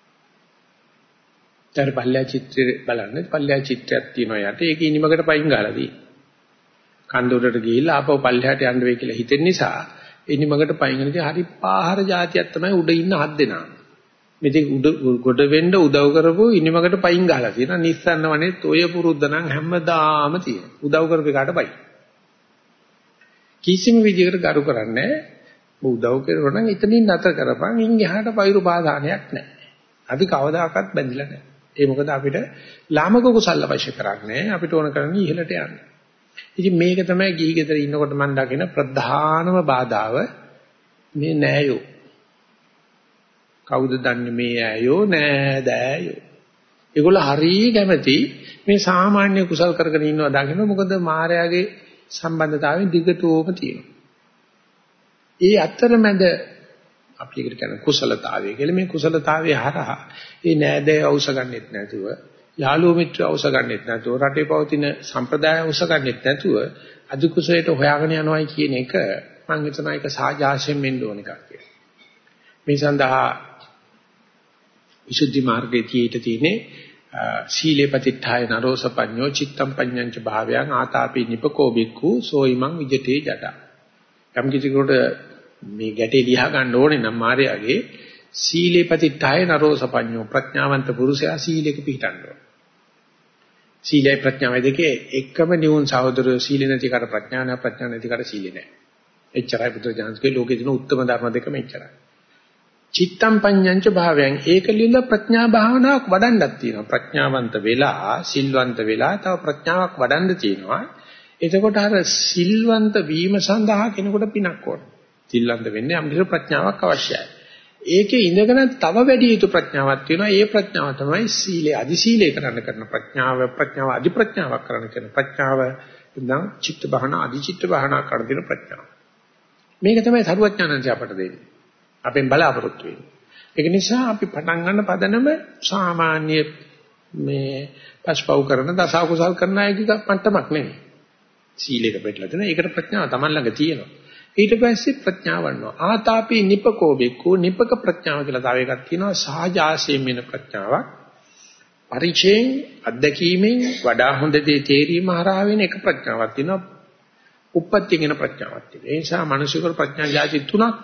Speaker 1: ඊට පල්ලෙය චිත්‍රය බලන්න පල්ලෙය චිත්‍රයක් තියෙනවා යට ඒක ඉනිමකට පයින් ගහලා තියෙනවා. කන්ද උඩට ගිහිල්ලා ආපහු පල්ලෙහාට යන්න වෙයි කියලා හිතෙන නිසා ඉනිමකට පයින් යනදී හරි පාහර જાතියක් තමයි උඩ ඉන්න හත් දෙනා. මෙතේ උඩ ගොඩ වෙන්න උදව් කරපු ඉනිමකට පයින් ගහලා තියෙනවා. නිස්සන්න වනේත් ඔය පුරුද්ද නම් හැමදාම තියෙනවා. උදව් කරපු එකාට පයින්. කිසිම විදියකට ගරු කරන්නේ උදව් කරනවා නම් එතනින් නැතර කරපන්. ඉන් එහාට පයිරු බාධානයක් නැහැ. අපි කවදාකවත් බැඳිලා නැහැ. ඒ මොකද අපිට ලාමක කුසල අවශ්‍ය කරන්නේ අපිට ඕන කරන්නේ ඉහළට යන්න. ඉතින් මේක තමයි ගිහි ගෙදර ඉන්නකොට මම දකින ප්‍රධානම බාධාව මේ නෑයෝ. කවුද දන්නේ මේ ඇයෝ නෑදෑයෝ. ඒගොල්ලෝ හරිය කැමති මේ සාමාන්‍ය කුසල් කරගෙන ඉන්නවා දකින්න මොකද මායාවේ සම්බන්ධතාවයෙන් දිගටම තියෙනවා. ඒ අතරමැද අපි ඒකට කියන කුසලතාවය කියලා මේ කුසලතාවයේ හරහා ඒ නෑදෑය අවශ්‍යගන්නෙත් නැතුව යාළුවෝ මිත්‍රව අවශ්‍යගන්නෙත් නැතුව රටේ පවතින සම්ප්‍රදාය අවශ්‍යගන්නෙත් නැතුව අධි කුසලයට හොයාගෙන යනවායි කියන එක මම හිතනවා ඒක සාජාශයෙන් වෙන්න ඕන එකක් කියලා. මේ සඳහා විසුද්ධි මාර්ගයේ තියෙන්නේ සීලේ පතිත්ථාය නරෝසපඤ්ඤෝ චිත්තම් පඤ්ඤංච භාවයන් ආතාපි නිපකෝ බික්ඛු සෝයිමං විජිතේ ජට. යම් කිසිකට මේ ගැටේ ලියා ගන්න ඕනේ නම් මාර්යාගේ සීලේ පතිත්ථාය නරෝසපඤ්ඤෝ ප්‍රඥාවන්ත පුරුෂයා සීලෙක පිළිටන්න ඕන. සීලයි ප්‍රඥාවයි දෙකේ එකම නියුන් සහෝදරයෝ සීල නැති කර ප්‍රඥා නැ ප්‍රඥා නැති කර සීල නැහැ. එච්චරයි බුදුජානකගේ ලෝකේ දින උත්තම ධර්ම දෙකම එච්චරයි. චිත්තම් පඤ්ඤංච භාවයන් ඒකලින්ද ප්‍රඥා භාවනාවක් වඩන්නක් තියෙනවා. ප්‍රඥාවන්ත වෙලා සිල්වන්ත වෙලා තව ප්‍රඥාවක් වඩන්න තියෙනවා. එතකොට අර සිල්වන්ත වීම සඳහා කෙනෙකුට පිනක් ඕන. සිල්වන්ත වෙන්නේ අම්බිර ප්‍රඥාවක් අවශ්‍යයි. ඒකේ ඉඳගෙන තව වැඩි යුතු ප්‍රඥාවක් තියෙනවා. ඒ ප්‍රඥාව තමයි සීලේ අදි සීලේ කරන්න කරන ප්‍රඥාව ප්‍රඥාව අදි ප්‍රඥාවක් කරන්න කරන ප්‍රඥාව නම් චිත්ත භාවනා අදි චිත්ත භාවනා කරන දින ප්‍රඥාව. මේක තමයි සරුවඥානන්සේ අපට දෙන්නේ. අපෙන් බලාපොරොත්තු වෙන්නේ. ඒක නිසා අපි පටන් ගන්න පදනම සාමාන්‍ය මේ පස්පව් කරන දසකුසල් කරන අයගේ මට්ටමක් නෙවෙයි. සීලයක පිටලා දෙන ඒකට ප්‍රඥාව Taman ළඟ තියෙනවා. ඊට පස්සේ ප්‍රඥාව වඩනවා. ආතාපි නිපකෝ බෙක්කෝ නිපක ප්‍රඥාව කියලා තව එකක් තියෙනවා. සහජාසයෙන් වෙන ප්‍රඥාවක්. පරිචයෙන් අත්දැකීමෙන් වඩා හොඳ දේ තේරීම හරහා වෙන එක ප්‍රඥාවක් තියෙනවා. උප්පත්තියෙන් එන ප්‍රඥාවක් තියෙනවා. ඒ නිසා මානසික ප්‍රඥා જાති තුනක්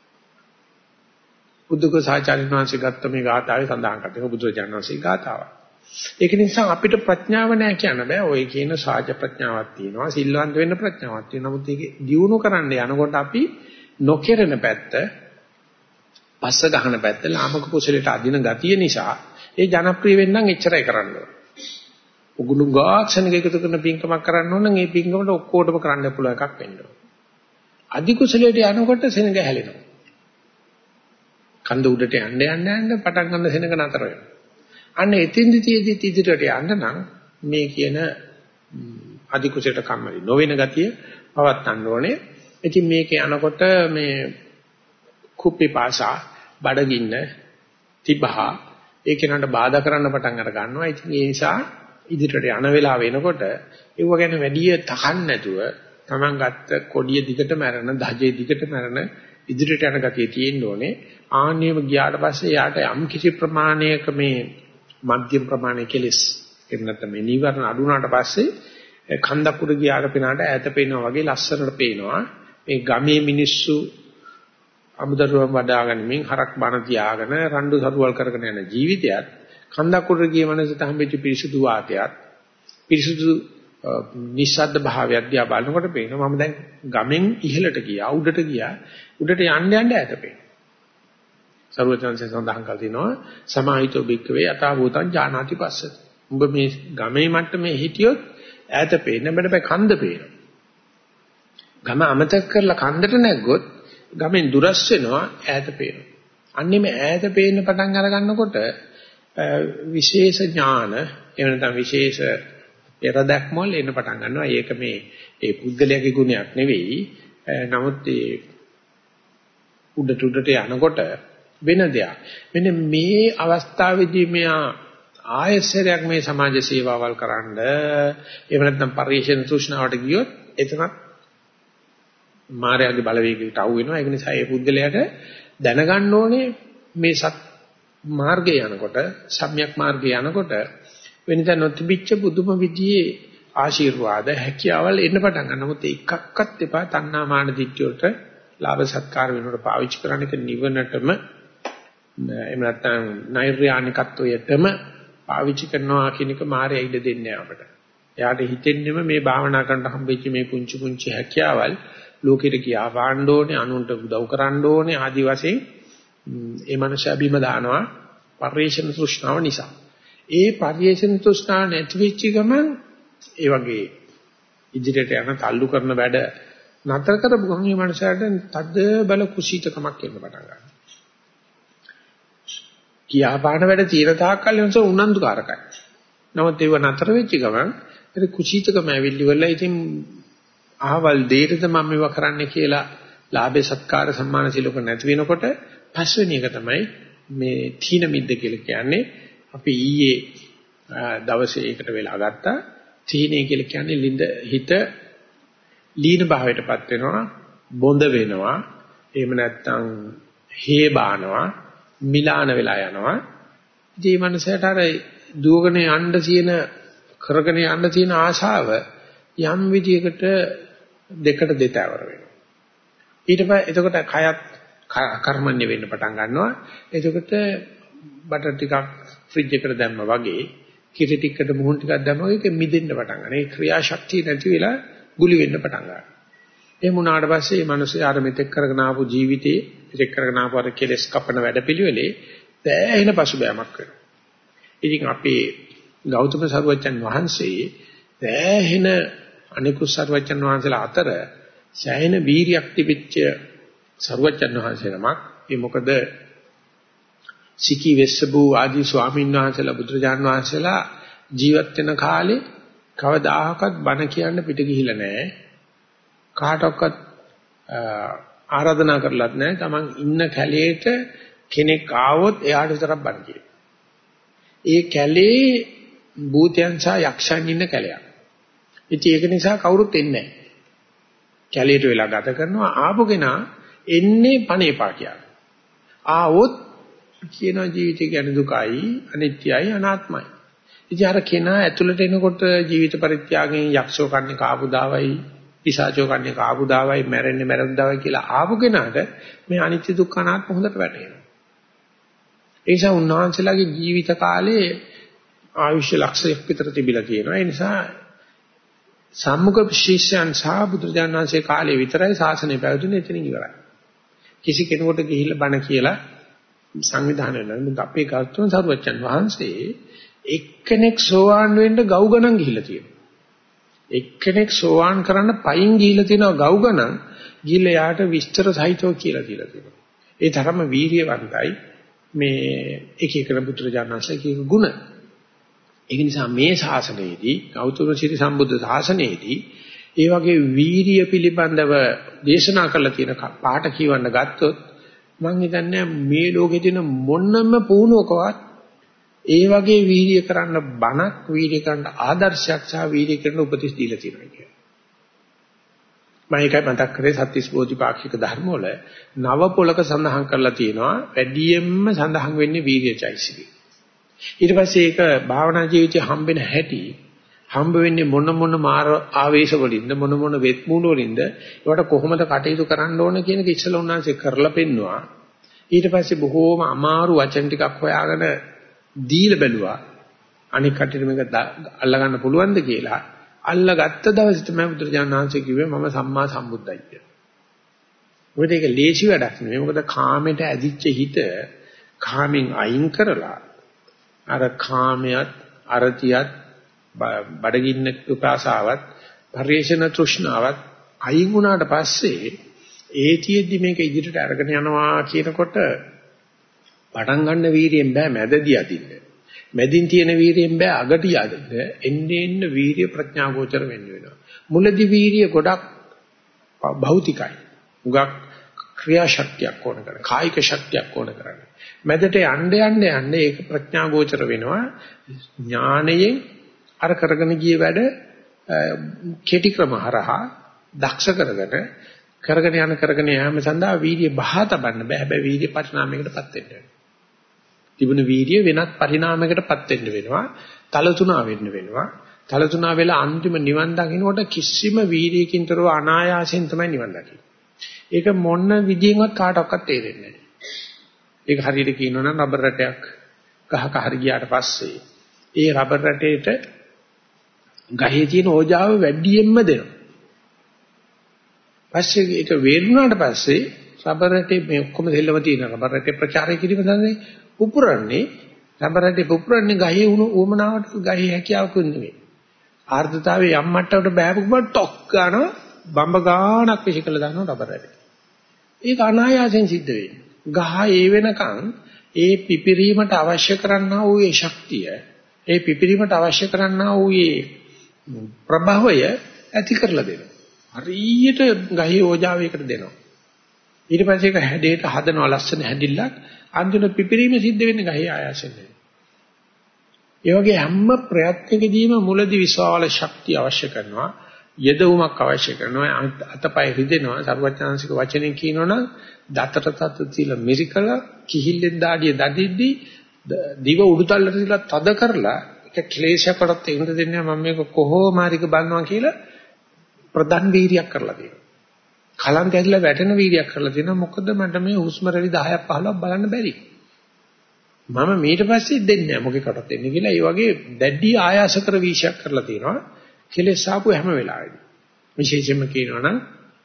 Speaker 1: බුද්ධක සාචාර්ය වංශය ගත්ත මේ ගාථාවේ සඳහන් කරනවා. බුදුරජාණන් වහන්සේ ගාථාවක්. ඒක නිසා අපිට ප්‍රඥාව නැහැ කියන්න බෑ. ඔය කියන සාජ ප්‍රඥාවක් තියෙනවා, සිල්වන්ත වෙන්න ප්‍රඥාවක් තියෙනවා. නමුත් ඒක දියුණු කරන්න යනකොට අපි නොකරන පැත්ත, පස්ස ගහන පැත්ත, ලාමක කුසලයට අදින ගතිය නිසා ඒ ජනප්‍රිය වෙන්නම් එච්චරයි කරන්න ඕන. උගුළු ගාක්ෂණික එකතු කරන පින්කමක් කරන්න ඕන නම් ඒ පින්කමට ඔක්කොටම කරන්න පුළුවන් එකක් වෙන්න ඕන. අධි කුසලයට යනකොට සෙනඟ හැලෙනවා. කන්ද උඩට යන්න යන්න යන්න පටන් ගන්න සෙනඟ නතර වෙනවා. අන්න එතෙන්දි තියෙදි ඉදිරියට යන්න නම් මේ කියන අධි කුසලයට කම්මැලි නොවන ගතිය පවත්වන්න ඕනේ. ඉතින් මේක යනකොට මේ කුප්පිපාසා බඩගින්න තිබහා ඒ කෙනාට බාධා කරන්න පටන් අර ගන්නවා. ඉතින් ඒ නිසා ඉදිරියට යන වෙලාව වෙනකොට ඒව ගැන වැඩි තහන්න නැතුව Taman ගත්ත කොඩිය දිගට මැරෙන, දහජේ දිගට මැරෙන ඉදිරියට යන ගතිය තියෙන්න ඕනේ. ආන්නේම ගියාට පස්සේ යාට යම් කිසි ප්‍රමාණයක මේ මධ්‍යම ප්‍රමාණයේ කෙලස් එහෙම නැත්නම් මේ නීවරණ අඩු වුණාට පස්සේ කන්දකුර ගියාට පිනාට ඈත පේනවා වගේ ලස්සනට පේනවා. මේ ගමේ මිනිස්සු අමුදරුවන් වඩාගනිමින් හරක් බණ තියාගෙන රණ්ඩු සරුවල් කරගෙන යන ජීවිතයත් කන්දකුර ගිය මනසට හම්බෙච්ච පිරිසුදු වාතයත් පිරිසුදු නිස්සද්ද භාවයක් දිහා බලනකොට පේනවා මම දැන් ගමෙන් ඉහළට ගියා උඩට ගියා උඩට යන්න යන්න ඈත පේනවා. සර්වඥාන්සේ සඳහන් කළ තිනවා සමාහිතෝ බික්කවේ යථා භූතං ඥානාති පස්සති. උඹ මේ ගමේ මට්ටමේ හිටියොත් ඈත පේන්න බෑ කන්ද පේනවා. ගම අමතක කරලා කන්දට නැග්ගොත් ගමෙන් දුරස් වෙනවා ඈත පේනවා. අන්නේ මේ ඈත පේන්න පටන් අර ගන්නකොට විශේෂ ඥාන එහෙම නැත්නම් විශේෂ පෙරදක්මල් එන්න පටන් ගන්නවා. ඒක මේ ඒ පුද්ගලයාගේ ගුණයක් නෙවෙයි. නමුත් ඒ උඩට උඩට යනකොට වෙන දෙයක්. මෙන්න මේ අවස්ථාවේදී මෙයා ආයසරයක් මේ සමාජ සේවාවල් කරන්න එහෙම නැත්නම් පරිශන තෘෂ්ණාවට ගියොත් එතනත් මායාවේ බලවේගයකට අහු වෙනවා. ඒක නිසා ඒ පුද්ගලයාට දැනගන්න ඕනේ මේ සත් මාර්ගය යනකොට සම්‍යක් මාර්ගය යනකොට වෙනදා නොතිබිච්ච පුදුම විදිහේ ආශිර්වාද හැකියාවල් එන්න පටන් ගන්නවා. නමුත් එකක්වත් එපා තණ්හා මාන දිට්ඨිය වලට ලාභ සත්කාර වෙනකොට පාවිච්චි කරන්න එක නිවනටම එහෙම නැත්නම් නෛර්යානිකත්වයටම පාවිච්චි කරනවා කියන එක මායя ඉඩ දෙන්නේ අපට. එයාට හිතෙන්නෙම මේ භාවනා කරන්න හම්බෙච්ච මේ පුංචි පුංචි හැකියාවල් ලෝකෙට කියා වන්න ඕනේ, අනුන්ට උදව් කරන්න ඕනේ ආදි වශයෙන් ඒ මනුෂ්‍යයා බීම දානවා පරිේශන තෘෂ්ණාව නිසා. ඒ පරිේශන තෘෂ්ණාව නැති වෙච්ච ගමන් ඒ වගේ ඉදිරියට යන තල්ලු කරන වැඩ නතර කරපු ගමන් මේ මනුෂ්‍යයාට තද බල කුසීතකමක් එන්න පටන් ගන්නවා. කියා පාන වැඩ తీර තාක්කල් වෙනස උනන්දුකාරකයි. නමුත් ඒව නතර වෙච්ච ගමන් ඒ කුසීතකම ඇවිල්ලි වෙලා ඉතින් අහවල් දෙයටද මම මේවා කරන්න කියලා ලාභේ සත්කාර සම්මාන සිලෝක නැති වෙනකොට පස්වෙනි එක තමයි මේ තීන මිද්ද කියලා කියන්නේ. අපි ඊයේ දවසේ ඒකට වෙලා ගත්තා. තීනේ කියලා කියන්නේ ලින්ද හිත ලීන භාවයටපත් වෙනවා, බොඳ වෙනවා, එහෙම නැත්නම් හේ බානවා, මිලාන වෙලා යනවා. ඉතින් මේ මනසට අර දුවගෙන යන්න තියෙන කරගෙන යන්න තියෙන ආශාව යම් විදියකට දෙකට දෙතවර වෙනවා. ඊට පස්සේ එතකොට කයත් කර්මන්නේ වෙන්න පටන් ගන්නවා. එතකොට බටර් ටිකක් ෆ්‍රිජ් එකට දැම්මා වගේ, කිරි ටිකකට මුහුන් ටිකක් දැම්මා වගේ මිදෙන්න පටන් ගන්නවා. ඒ ක්‍රියාශක්තිය නැති වෙලා ගුලි වෙන්න පටන් ගන්නවා. ඒ මුණාට පස්සේ මේ මිනිස්සු ආර මෙතෙක් කරගෙන ආපු ජීවිතේ, මෙතෙක් කරගෙන ආපු අර කෙලස් කපන වැඩපිළිවෙලේ දැහැින පසුබෑමක් වෙනවා. ඉතින් අපේ ගෞතම සර්වජන් වහන්සේ දැහැින අනිකුත් සර්වජන් වහන්සේලා අතර සෑහෙන වීරියක් තිබිච්ච සර්වජන් වහන්සේ නමක්. ඒ මොකද සිකි වෙස්සබු ආදී ස්වාමීන් වහන්සේලා බුදුරජාන් වහන්සේලා ජීවත් වෙන කාලේ කවදාහකත් බණ කියන්න පිට ගිහිල්ලා නැහැ. කාටවත් ආරාධනා කරලත් නැහැ. Taman ඉන්න කැලේට කෙනෙක් ආවොත් එයාට විතරක් බණ කියනවා. ඒ කැලේ භූතයන් සහ යක්ෂයන් ඉන්න කැලයක්. ඉතින් ඒක නිසා කවුරුත් එන්නේ නැහැ. කැලේට වෙලා ගත කරනවා. ආපු කෙනා එන්නේ පණේපා කියලා. ආවොත් කියන ජීවිතය ගැන දුකයි, අනිත්‍යයි, අනාත්මයි. ඉතින් අර කෙනා ඇතුළට එනකොට ජීවිත පරිත්‍යාගයෙන් යක්ෂෝ කන්නේ කාපු දාවයි, පිසාචෝ කන්නේ කාපු දාවයි, මැරෙන්නේ මැරෙන්න දාවයි කියලා ආපු කෙනාට මේ අනිත්‍ය දුක්ඛ අනාත්ම හොඳට වැටහෙනවා. ඒ නිසා උන්වහන්සේලාගේ ජීවිත කාලේ ආයුෂ ලක්ෂයක් විතර තිබිලා තියෙනවා. ඒ නිසා සම්මුඛ ශිෂ්‍යයන් සහ බුදුරජාණන් වහන්සේ කාලේ විතරයි ශාසනය පැවතුනේ, එතනින් ඉවරයි. කිසි කෙනෙකුට ගිහිල්ලා බණ කියලා සංවිධානය වෙනවා. අපේ ගෞතම සරුවච්චන් වහන්සේ එක්කෙනෙක් සෝවාන් වෙන්න ගව් ගණන් ගිහිල්ලා තියෙනවා. එක්කෙනෙක් සෝවාන් කරන්න පයින් ගිහිල්ලා තියෙනවා ගව් ගණන්. ගිහිල්ලා යාට විස්තර සහිතව කියලා කියලා තියෙනවා. ඒ තරම වීර්යවන්තයි මේ එක එක බුදුරජාණන් වහන්සේගේ ගුණ. ඒ නිසා මේ ශාසනයේදී ගෞතම සිරි සම්බුද්ධ ශාසනයේදී ඒ වගේ වීර්ය පිළිබඳව දේශනා කරලා තියෙන පාඩ කියවන්න ගත්තොත් මම හිතන්නේ මේ ලෝකේ තියෙන මොනම පුහුණුවකවත් ඒ වගේ වීර්ය කරන්න බණක් වීර්ය කරන්න ආදර්ශයක් සහ වීර්ය කරන උපදෙස් දීලා තියෙනවා කියන්නේ. මම ඒකයි මතක් කරේ සත්‍තිස් බෝධිපාක්ෂික ධර්ම වල නව පොලක සඳහන් කරලා තියෙනවා වැඩියෙන්ම සඳහන් වෙන්නේ වීර්යචෛසිකය. ඊට පස්සේ ඒක භාවනා ජීවිතය හම්බෙන හැටි හම්බ වෙන්නේ මොන මොන මාර ආවේශ වලින්ද මොන මොන වෙත් මූල වලින්ද ඒවට කොහොමද කටයුතු කරන්න ඕන කියන එක ඉස්සෙල්ලා උන්වහන්සේ කරලා පෙන්නවා. ඊට පස්සේ බොහෝම අමාරු වචන ටිකක් හොයාගෙන දීලා බැලුවා. අනික කටියට මේක අල්ලා ගන්න පුළුවන්ද කියලා. අල්ලගත්ත දවසේ තමයි බුදුරජාණන් වහන්සේ කිව්වේ මම සම්මා සම්බුද්දයි කියලා. මොකද ඒක ලේසි වැඩක් නෙවෙයි. මොකද කාමයට ඇදිච්ච හිත කාමෙන් අයින් කරලා අර කාමයට අරතියත් බඩගින්න උපාසාවත් පරිේශන තෘෂ්ණාවත් අයින් වුණාට පස්සේ ඒතියෙදි මේක ඉදිරියට අරගෙන යනවා කියනකොට පටන් ගන්න වීරියෙන් බෑ මැදදී අදින්න. මැදින් තියෙන වීරියෙන් බෑ අගට යදින්න. එන්නේ එන්න වීරිය ප්‍රඥා ගෝචර වෙන්න වෙනවා. මුලදී වීරිය ගොඩක් භෞතිකයි. උගක් ක්‍රියාශක්තියක් ඕන කරන කායික ශක්තියක් ඕන කරන්නේ. මැදට යන්න යන්න යන්න ඒක ප්‍රඥා ගෝචර වෙනවා. ඥානයෙන් අර කරගෙන ගිය වැඩ කෙටි ක්‍රම හරහා දක්ෂ කරගෙන කරගෙන යන කරගෙන යාම සඳහා වීර්ය බහා තබන්න බෑ. හැබැයි වීර්ය පරිණාමයකටපත් වෙන්න වෙනවා. තිබුණ වීර්ය වෙනත් පරිණාමයකටපත් වෙන්න වෙනවා. තලතුණා වෙන්න වෙනවා. තලතුණා වෙලා අන්තිම නිවන් දකින්නකොට කිසිම වීර්යකින් තොරව අනායාසයෙන් තමයි නිවන් දකින්නේ. ඒක මොන විදියෙන්වත් කාටවත් තේරෙන්නේ නැහැ. ඒක හරියට කියනවා නම් රබර් රැටයක් ගහක හරි ගියාට පස්සේ ඒ රබර් රැටේට ගහේ තියෙන ඕජාව වැඩියෙන්ම දෙනවා. පස්සේ ඒක වේරුණාට පස්සේ රබර් රැටේ මේ ඔක්කොම දෙල්ලම තියෙන රබර් රැටේ ප්‍රචාරය කිරීම තමයි පුපුරන්නේ. රබර් රැටේ පුපුරන්නේ ගහේ උණු උමනාවට ගහේ හැකියාවකුත් නෙවෙයි. ආර්ධතාවයේ යම් මට්ටමකට බෑපුවම ටොක් ගන්නවා බම්බ ගානක් විසිකලා දානවා රබර් රැටේ. ඒක අනායාසයෙන් සිද්ධ වෙන්නේ. ගහ ඒ වෙනකන් ඒ පිපිරීමට අවශ්‍ය කරන්නා වූ ඒ ශක්තිය ඒ පිපිරීමට අවශ්‍ය කරන්නා වූ ඒ ප්‍රභවය ඇති කරලා දෙනවා. හරියට ගහේ ඕජාවයකට දෙනවා. ඊට පස්සේ ඒක හැඩයට හදනවා ලස්සන හැදිල්ලක් අන්තිම පිපිරීම සිද්ධ වෙන්නේ ගහේ ආයාසයෙන්. ඒ වගේ හැම ප්‍රයත්නකදීම මුලදී විශාල ශක්තිය අවශ්‍ය කරනවා. යදවුමක් අවශ්‍ය කරනවා. අතපය රිදෙනවා. සර්වඥාන්සික වචනෙන් කියනවනම් දතට තත් තියලා මිරිකල කිහිල්ලෙන් දාඩිය දදිද්දි දිව උඩුතල්ලට තියලා තද කරලා ඒක ක්ලේශයකටත් එන්න දෙන්නේ මම මේක කොහොම හරික බලනවා කියලා ප්‍රධාන වීර්යයක් කරලා තියෙනවා. කලන්ත ඇදලා වැටෙන වීර්යයක් කරලා තියෙනවා. මොකද මට මේ හුස්ම රැලි දහයක් පහළොවක් බලන්න බැරි. මම ඊට පස්සේ දෙන්නේ නැහැ මොකකටත් එන්නේ කියලා. ඒ වගේ දැඩි ආයාස කර වීශයක් කරලා තියෙනවා. කෙලෙස් ආපු හැම වෙලාවෙදී. විශේෂයෙන්ම කියනවනම්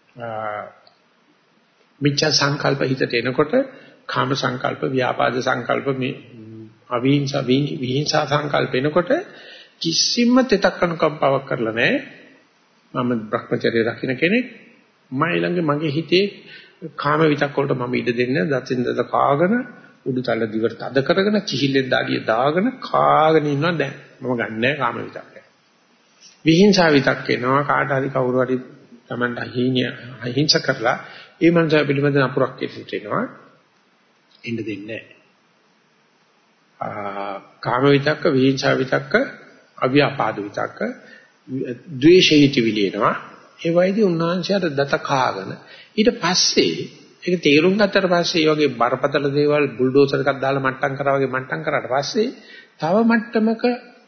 Speaker 1: මිච්ඡා සංකල්ප හිතට එනකොට කාම සංකල්ප, ව්‍යාපාද සංකල්ප, මේ අවිහිංසා විහිංසා සංකල්ප එනකොට කිසිම තෙතක් අනුකම්පාවක් කරලා නැහැ. මම භ්‍රමචර්ය රකින්න කෙනෙක්. මම ළඟ මගේ හිතේ කාම විතක් වලට මම ඉඩ දෙන්නේ දතින් දත කාගෙන උඩුතල දිවට අද කරගෙන කිහිල්ලෙන් දාඩිය දාගෙන කාගෙන ඉන්නවා දැන්. මම ගන්නෑ කාම විතක්. විහිංසා විතක් එනවා කාට හරි කවුරු හරි Tamanට අහිංය අහිංස කරලා ඒ මනස පිළිබඳ නපුරක් කෙරෙනවා එන්න දෙන්නේ නැහැ. කාම විතක්ක විහිංසා විතක්ක අව්‍යාපාද විතක්ක ද්වේෂීති විලිනවා. ඒ වයිදී උන්වහන්සේට දත කාගෙන ඊට පස්සේ ඒක තේරුම් ගත්තට පස්සේ මේ වගේ බරපතල දේවල් බුල්ඩෝසර් එකක් දාලා මට්ටම් කරා වගේ මට්ටම් කරාට පස්සේ තව මට්ටමක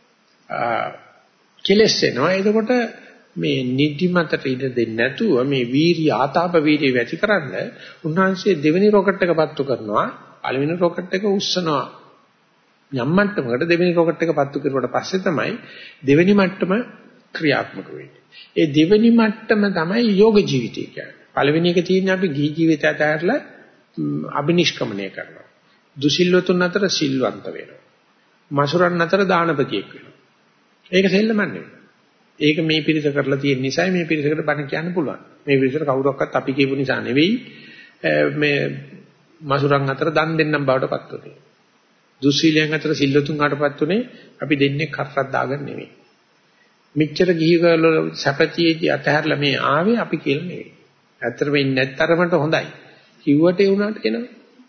Speaker 1: කෙලස් එනවා. එතකොට මේ නිදිමතට ඉඩ දෙන්නේ නැතුව මේ වීර්ය ආතාප වීර්ය වැඩිකරන්න උන්වහන්සේ දෙවෙනි රොකට් එක පත්තු කරනවා. පළවෙනි රොකට් එක උස්සනවා යම් මට්ටමකට දෙවෙනි රොකට් එක පත්තු කරුවාට පස්සේ තමයි දෙවෙනි මට්ටම ක්‍රියාත්මක වෙන්නේ. ඒ දෙවෙනි මට්ටම තමයි යෝග ජීවිතය කියන්නේ. පළවෙනි එක තියෙන්නේ අපි ගිහි ජීවිතය අතහැරලා අබිනිෂ්ක්‍මණය කරනවා. දුසිල්වතුන් අතර සිල්වන්ත වෙනවා. මසුරන් අතර දානපතියෙක් වෙනවා. ඒක සෙල්ලමක් නෙවෙයි. ඒක මේ පිරිස කරලා තියෙන නිසා මේ පිරිසකට බණ කියන්න පුළුවන්. මේ පිරිසට කවුරක්වත් අපි කියපු නිසා නෙවෙයි මේ මසුරන් අතර දන් දෙන්නම් බවට පත් වුනේ. දුස්සීලයන් අතර සිල්වතුන් කාටපත් උනේ අපි දෙන්නේ කරක් දාගෙන නෙවෙයි. මෙච්චර ගිහිගල සැපතියේදී අතහැරලා මේ ආවේ අපි කියලා නෙවෙයි. ඇත්තටම ඉන්නේ නැත්තරමට හොඳයි. කිව්වට ඒ උනාට එනවා.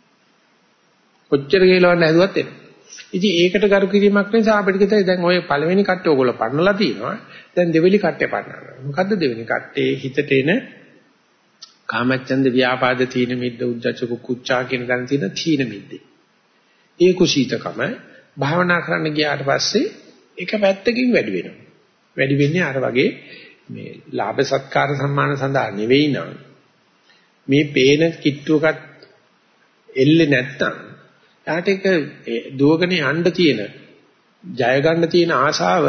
Speaker 1: කොච්චර ගේලවන්න හැදුවත් එනවා. ඉතින් ඒකට කරු කිරීමක් නිසා අපිට කිව්තයි දැන් ඔය පළවෙනි කට්ටේ ඕගොල්ලෝ පන්නලා තියෙනවා. දැන් දෙවෙනි කට්ටේ පන්නනවා. මොකද්ද දෙවෙනි කට්ටේ? හිතට එන කාමච්ඡන්ද ව්‍යාපාද තීන මිද්ද උද්ධච්ච කුච්චා කියන ගන්න තියෙන තීන මිද්දේ. ඒ කුසීතකම භාවනා කරන්න ගියාට පස්සේ එක පැත්තකින් වැඩි වෙනවා. වැඩි වෙන්නේ අර වගේ මේ ලාභ සත්කාර සම්මාන සඳහා නෙවෙයි නං මේ පේන කිට්ටුවකට එල්ලේ නැත්තම් යාට එක දුවගෙන යන්න තියෙන ජය ගන්න තියෙන ආශාව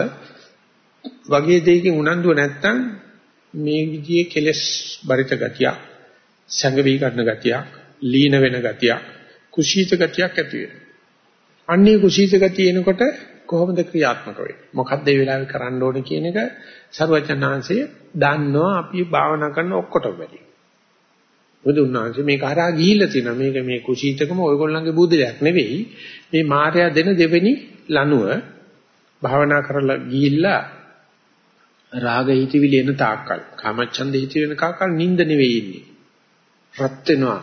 Speaker 1: වගේ දෙයකින් උනන්දුව නැත්තම් මේ විදිහේ කෙලස් බරිත ගතියක් සංගවි ගන්න ගතියක් ලීන වෙන ගතියක් කුසීත ගතියක් ඇති වෙනවා. අන්නේ කුසීත ගතිය එනකොට කොහොමද ක්‍රියාත්මක වෙන්නේ? මොකක්ද මේ වෙලාවේ කරන්න ඕනේ කියන එක සර්වඥාන්සේ දන්නවා අපි භාවනා කරන ඔක්කොටම වැඩි. මොකද උන්වහන්සේ මේක හරහා ගිහිල්ලා තියෙනවා. මේක මේ කුසීතකම ඔයගොල්ලන්ගේ බුද්ධලයක් නෙවෙයි. මේ මායя දෙන දෙවෙනි ලනුව භාවනා කරලා ගිහිල්ලා රාග හිතවිලි එන තාක්කල්, කාමච්ඡන්ද හිතවිලි එන තාක්කල් නිින්ද නෙවෙයි ඉන්නේ. රත් වෙනවා.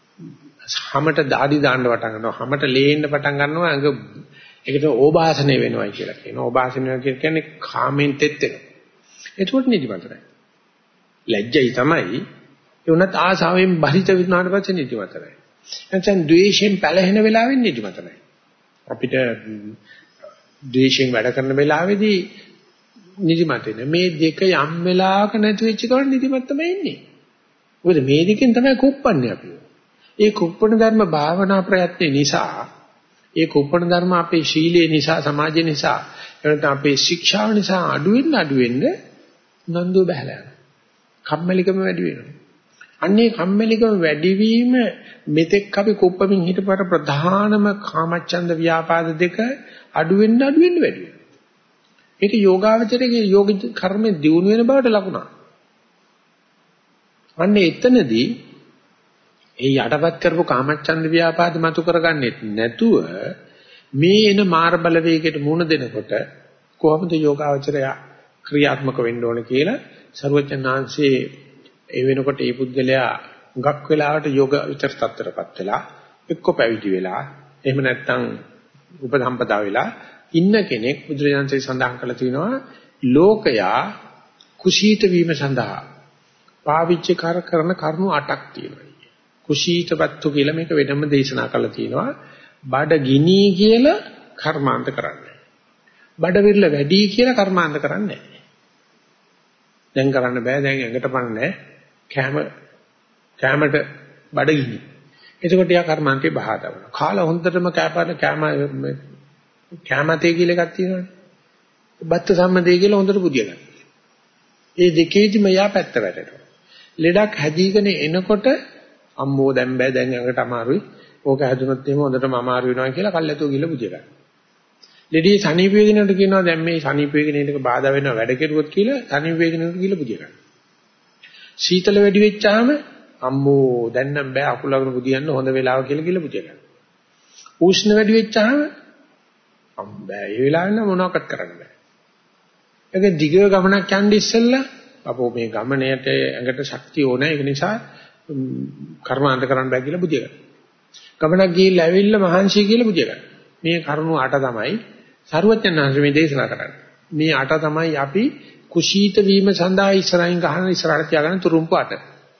Speaker 1: හැමත දාඩි දාන්න පටන් ගන්නවා. හැමත ලේන්න පටන් ගන්නවා. අඟ ඒකට ඕභාසනය වෙනවයි කියලා කියනවා. ඕභාසනය කියන්නේ කාමෙන් තෙත් වෙනවා. ඒකට නිදිමත නැහැ. ලැජ්ජයි තමයි. ඒ උනත් ආසාවෙන් බහිත විනාඩ පස්සේ නිදිමත නැහැ. නැත්නම් ද්වේෂයෙන් පැලහෙන වෙලාවෙන් නිදිමත නැහැ. අපිට ද්වේෂයෙන් වැඩ කරන වෙලාවේදී නිදිමත එන මේ දෙක යම් වෙලාවක නැති වෙච්ච ගමන් නිදිමත තමයි එන්නේ. මොකද මේ දෙකෙන් තමයි කුප්පන්නේ අපි. ඒ කුප්පණ ධර්ම භාවනා ප්‍රයත්න නිසා ඒ කුප්පණ ධර්ම අපේ ශීලයේ නිසා සමාජයේ නිසා එනත අපේ ශික්ෂාව නිසා අඩු වෙන්න අඩු වෙන්න නන්දු බහලා යනවා. කම්මැලිකම වැඩි වෙනවා. අන්නේ කම්මැලිකම වැඩිවීම මෙතෙක් අපි කුප්පමින් හිටපර ප්‍රධානම කාමච්ඡන්ද ව්‍යාපාද දෙක අඩු වෙන්න අඩු වෙන්න වැඩි වෙනවා. ඒක යෝගාවචරයේ යෝග කර්මයේ දියුණු වෙන බවට ලකුණක්. අන්නේ එතනදී ඒ යටපත් කරපු කාමච්ඡන්ද ව්‍යාපාද මතු කරගන්නෙත් නැතුව මේ එන මාර බලවේගයට මුහුණ දෙනකොට කොහොමද යෝගාවචරය ක්‍රියාත්මක වෙන්න ඕන කියලා සර්වඥාන්සේ ඒ වෙනකොට ඒ පුද්ගලයා හුඟක් වෙලාවට යෝග විතර තත්ත්වයටපත් වෙලා එක්ක පැවිදි වෙලා එහෙම නැත්නම් උපසම්පදා වෙලා ඉන්න කෙනෙක් බුදුරජාණන්සේ සඳහන් කළා තියෙනවා ලෝකයා කුසීත වීම සඳහා පාවිච්චි කරන කරුණු අටක් තියෙනවා. කුසීතපත්තු කියලා මේක වෙනම දේශනා කරලා තියෙනවා. බඩගිනි කියලා කර්මාන්ත කරන්නේ. බඩවිරල වැඩි කියලා කර්මාන්ත කරන්නේ නැහැ. දැන් කරන්න බෑ දැන් ඇඟට පන්නේ කැම කැමට බඩගිනි. එතකොට යා කර්මාන්තේ බහා දවනවා. කාලා හොන්දටම කෑපාන කැම කැමතේ කියලා එකක් තියෙනවනේ. බත්ත සම්මදේ කියලා හොඳට පුදිය ගන්න. ඒ දෙකේදිම යා පැත්ත වැටෙනවා. ලෙඩක් හැදීගෙන එනකොට අම්මෝ දැන් බෑ දැන් ඇඟට අමාරුයි. ඕක හැදුනොත් එහෙම හොඳටම අමාරු වෙනවා කියලා කල්ැතුව ගිහලා පුදිය ගන්න. ලෙඩේ සනීප වේගනට කියනවා දැන් මේ සනීප වේගනේක බාධා වෙනවා වැඩ කෙරුවොත් කියලා සනීප වේගනට ගිහලා පුදිය ගන්න. සීතල වැඩි වෙච්චාම අම්මෝ දැන් නම් බෑ අකුල අගන පුදියන්න හොඳ වෙලාව කියලා ගිහලා පුදිය ගන්න. උෂ්ණ වැඩි වෙච්චාම අම්බෑ ඒ වෙලාවෙ නම් මොනවක්වත් කරන්න බෑ. ඒක දිග ගමනක් යන්න ඉස්සෙල්ලා අපෝ මේ ගමනේට ඇඟට ශක්තිය ඕනේ ඒක නිසා කර්මාන්ත කරන්න බෑ කියලා බුදිය ගන්න. ගමනක් ගිහිල්ලා ඇවිල්ලා මහන්සි කියලා බුදිය ගන්න. මේ කරුණු අට තමයි සරුවචනාංශ මේ දේශනා කරන්නේ. මේ අට තමයි අපි කුසීත වීම සඳහා ඉස්සරහින් ගහන ඉස්සරහට තියාගන්න තුරුම්පු අට.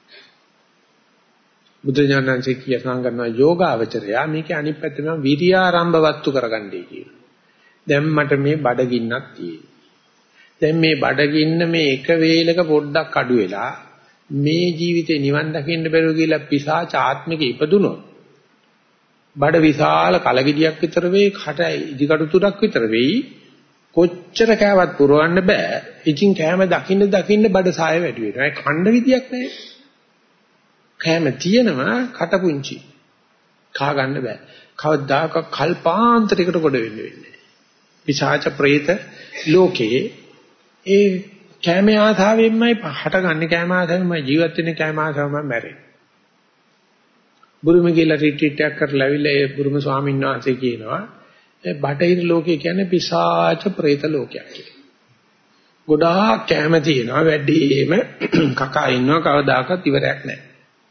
Speaker 1: බුදුජානනාංශේ කියසම් කරනවා යෝගාවචරයා මේකේ අනිත් පැත්තම විරියාරම්භවත්තු කරගන්නයි කියලා. දැන් මට මේ බඩගින්නක් තියෙනවා. දැන් මේ බඩගින්න මේ එක වේලක පොඩ්ඩක් අඩු වෙලා මේ ජීවිතේ නිවන් දකින්න බැරුව කියලා පිසාච ආත්මික ඉපදුනොත් බඩ විශාල කලගෙඩියක් විතර වෙයි, කට ඉදිකටු තුනක් විතර වෙයි. කොච්චර කෑවත් පුරවන්න බෑ. ඉතින් කෑම දකින්න දකින්න බඩ සාය වැඩි වෙනවා. ඒ කණ්ඩ විදියක් නැහැ. කෑම තියෙනවා කට පුංචි. කා ගන්න බෑ. කවදාක කල්පාන්තරයකට කොට වෙන්නේ වෙන්නේ. පිසාච ප්‍රේත ලෝකේ ඒ කෑම ආසාවෙන්මයි හටගන්නේ, කෑම ආසාවෙන්මයි ජීවත් වෙන්නේ, කෑම ආසාවෙන්මයි මැරෙන්නේ. බුරුම ගිහලා රිට්‍රීට් එකක් කරලා ඇවිල්ලා ඒ බුරුම ස්වාමීන් වහන්සේ කියනවා ඒ බටහිර ලෝකය කියන්නේ පිසාච ප්‍රේත ලෝකයක් කියලා. ගොඩාක් කැම තියෙනවා, වැඩිම කකා ඉන්නවා, කවදාකවත් ඉවරයක් නැහැ.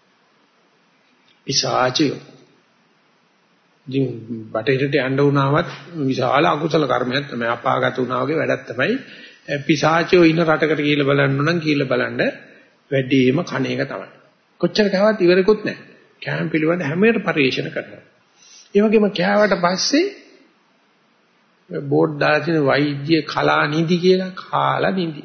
Speaker 1: පිසාචයෝ. ඉතින් බටහිරට යන්න වුණාවත් විශාල අකුසල කර්මයක් තමයි, අපාගත වුණා වගේ වැඩක් තමයි. පිසාචයෝ ඉන්න රටකට කියලා බලන්න නම් කියලා බලන්න වැඩිම කණ එක තමයි. කොච්චර කෑවත් ඉවරෙකුත් නැහැ. කැම පිළිවෙල හැම වෙලේම පරිශන කරනවා. ඒ වගේම කෑවට පස්සේ බෝඩ් දාලා තියෙන වෛද්‍ය කලා නිදි කියලා කාලා නිදි.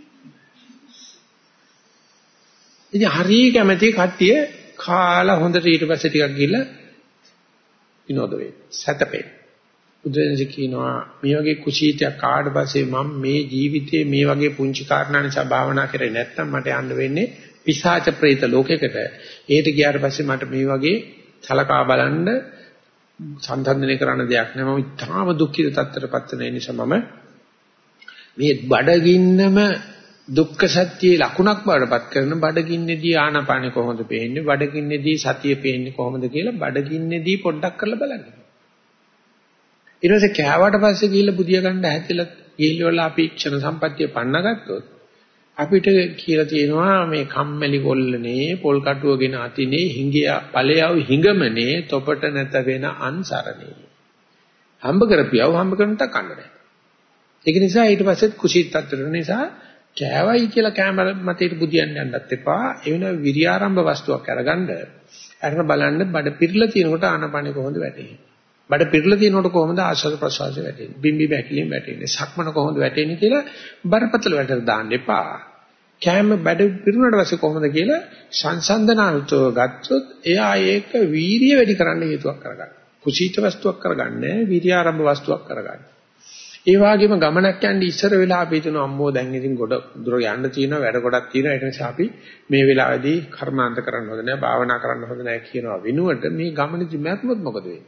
Speaker 1: ඉතින් හරිය කැමති කට්ටිය කාලා හොඳට ඊට පස්සේ ටිකක් ගිහලා විනෝද වේ. සැතපේ. උදේන්සි කියනවා මේ වගේ කුසීතයක් ආවට පස්සේ මම මේ ජීවිතේ මේ වගේ පුංචි කාරණා නිසා භාවනා කරේ නැත්නම් මට යන්න වෙන්නේ පිසාච ප්‍රේත ලෝකයකට. ඒකට ගියාට පස්සේ මට මේ වගේ සලකා බලන්න සංසන්දනය කරන්න දෙයක් නෑ. මම ඉතාම දුක්ඛිත තත්ත්වයටපත් වෙන නිසා මම මේ බඩගින්නම දුක්ඛ සත්‍යයේ ලකුණක් බවටපත් කරන බඩගින්නේදී ආනාපානෙ කොහොමද පේන්නේ, බඩගින්නේදී සතිය පේන්නේ කොහොමද කියලා බඩගින්නේදී පොඩ්ඩක් කරලා බලන්න. ඊට පස්සේ කෑවට පස්සේ ගිහිල්ලා බුදියා ගන්න හැතිලා ගිහිල්ලා අපි ක්ෂණ සම්පත්තිය පන්නගත්තොත් අපිට කියලා තියෙනවා මේ කම්මැලි කොල්ලනේ පොල් කටුවගෙන අතිනේ හිඟියා ඵලයව හිඟමනේ තොපට නැත වෙන අන්සරණේ. හම්බ කරපියව හම්බ කරන්නට කන්න නැහැ. ඒක නිසා ඊට පස්සෙත් කුසීත තත්ත්වෙට නිසා කෑවයි කියලා කැමර මතේට බුදියන්න යන්නත් එපා. ඒ වෙන විරියාරම්භ වස්තුවක් අරගන්න. අරගෙන බලන්න බඩ පිරලා තියෙනකොට ආනපනෙ කොහොමද වැටෙන්නේ? බඩ පිරලා තියෙනකොට කොහොමද ආශ්වාස ප්‍රශ්වාසය වැටෙන්නේ? බිම්බි බැකිලින් වැටෙන්නේ? සක්මන කොහොමද වැටෙන්නේ කියලා බරපතල වැඩට දාන්න එපා. කැම බඩ පිරුණාට පස්සේ කොහොමද කියලා සංසන්දනානුතව ගත්තොත් එයා ඒක වීරිය වැඩි කරන්න හේතුවක් කරගන්න. කුසීත වස්තුවක් කරගන්නේ වීර්යාරම්භ වස්තුවක් කරගන්න. ඒ වගේම ගමනක් යන්නේ ඉස්සර වෙලා අපි හිතන අම්මෝ දැන් ඉතින් ගොඩ දුර යන්න තියෙනවා, වැඩ ගොඩක් තියෙනවා, ඒක නිසා අපි මේ වෙලාවේදී කර්මාන්ත කරන්න හොඳ නැහැ, භාවනා කරන්න හොඳ නැහැ කියනවා වෙනුවට මේ ගමනේදී මැත්මොත් මොකද වෙන්නේ?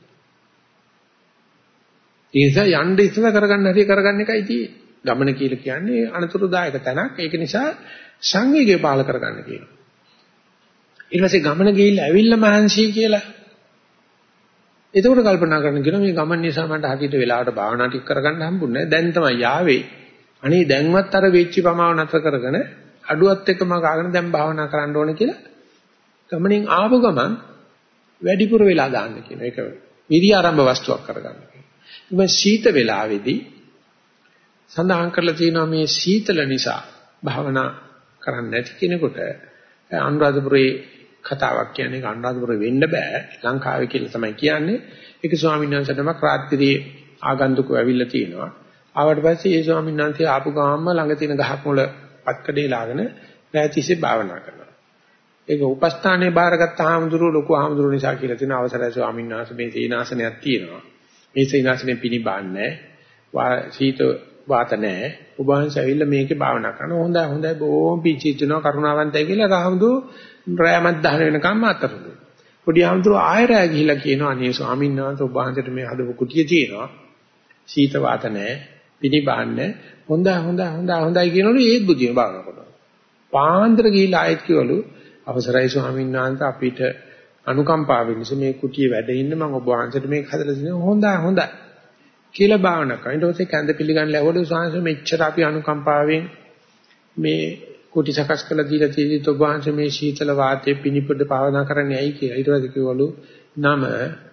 Speaker 1: ඒ නිසා යන්න ඉස්සර කරගන්න හැටි කරගන්න එකයි තියෙන්නේ. ගමන කියලා කියන්නේ අනතුරුදායක තැනක්. ඒක නිසා සංවේගය පාල කරගන්න කියනවා. ඊට පස්සේ ගමන ගිහිල්ලා ඇවිල්ලා මහන්සි කියලා. එතකොට කල්පනා කරන්න කියනවා මේ ගමන නිසා මට හදිට වෙලාවට භාවනා ටික කරගන්න හම්බුනේ නැහැ. දැන් තමයි ආවේ. අනේ දැන්වත් අර වෙච්ච ප්‍රමාව නැතර කරගෙන අඩුවත් එක්කම ගාගෙන දැන් භාවනා කරන්න ඕනේ කියලා ගමනින් ආපු ගමන් වැඩිපුර වෙලා දාන්න කියනවා. ඒක විරිය ආරම්භ වස්තුවක් කරගන්න. මේ සීත වෙලාවේදී සඳහන් කරලා තියෙනවා මේ සීතල නිසා භාවනා කරන්න නැති කෙනෙකුට අනුරාධපුරේ කතාවක් කියන්නේ අනුරාධපුරේ වෙන්න බෑ ලංකාවේ කියලා තමයි කියන්නේ. ඒක ස්වාමීන් වහන්සේ තමයි රාත්‍රියේ ආගන්තුකව ඇවිල්ලා තියෙනවා. ආවට පස්සේ ඒ ස්වාමීන් වහන්සේ ආපු ගාමම ළඟ තියෙන ගහක් මුල පත්කඩේ ලාගෙන රැතිසේ භාවනා කරනවා. ඒක උපස්ථානයේ බාරගත්ත ආමඳුරු ලොකු ආමඳුරු නිසා කියලා තියෙන අවසරයි ස්වාමීන් වහන්සේ මේ සීනාසනයක් තියෙනවා. මේ සීනාසනේ පිළිබන්නේ සීත වාත නැහැ. ඔබ වහන්සේ ඇවිල්ලා මේකේ භාවනා කරනවා. හොඳයි හොඳයි බොහොම පිචිත්තුනවා කරුණාවන්තයි කියලා රාහමුදු රැයමත් දහන වෙනකම්ම අතරුදු. පොඩි ආමතුරු ආයෙත් ගිහිලා කියනවා අනේ ස්වාමීන් වහන්සේ ඔබ වහන්සේට මේ හදපු කුටිය තියෙනවා. සීත වාත නැහැ. පිළිබන්නේ හොඳයි හොඳයි හොඳයි හොඳයි කියනවලු ඒත් බුදිය භාවනා කරනවා. පාන්දර ගිහිලා ආයෙත් කිවලු අවසරයි ස්වාමීන් වහන්සේ අපිට අනුකම්පාවෙන් මේ කුටිය වැඩ ඉන්න මම ඔබ වහන්සේට මේක හදලා දෙනවා. හොඳයි හොඳයි කියලා භාවනා කරනවා. ඊට පස්සේ කැඳ පිළිගන්න ලැබුණු සාංශ මෙච්චර අපි අනුකම්පාවෙන් මේ කුටි සකස් කරලා දීලා තියෙදි ඔබ වහන්සේ මේ සීතල වාතයේ පිනිපොඩ භාවනා කරන්නේ ඇයි කියලා. ඊට පස්සේ කිව්වලු නම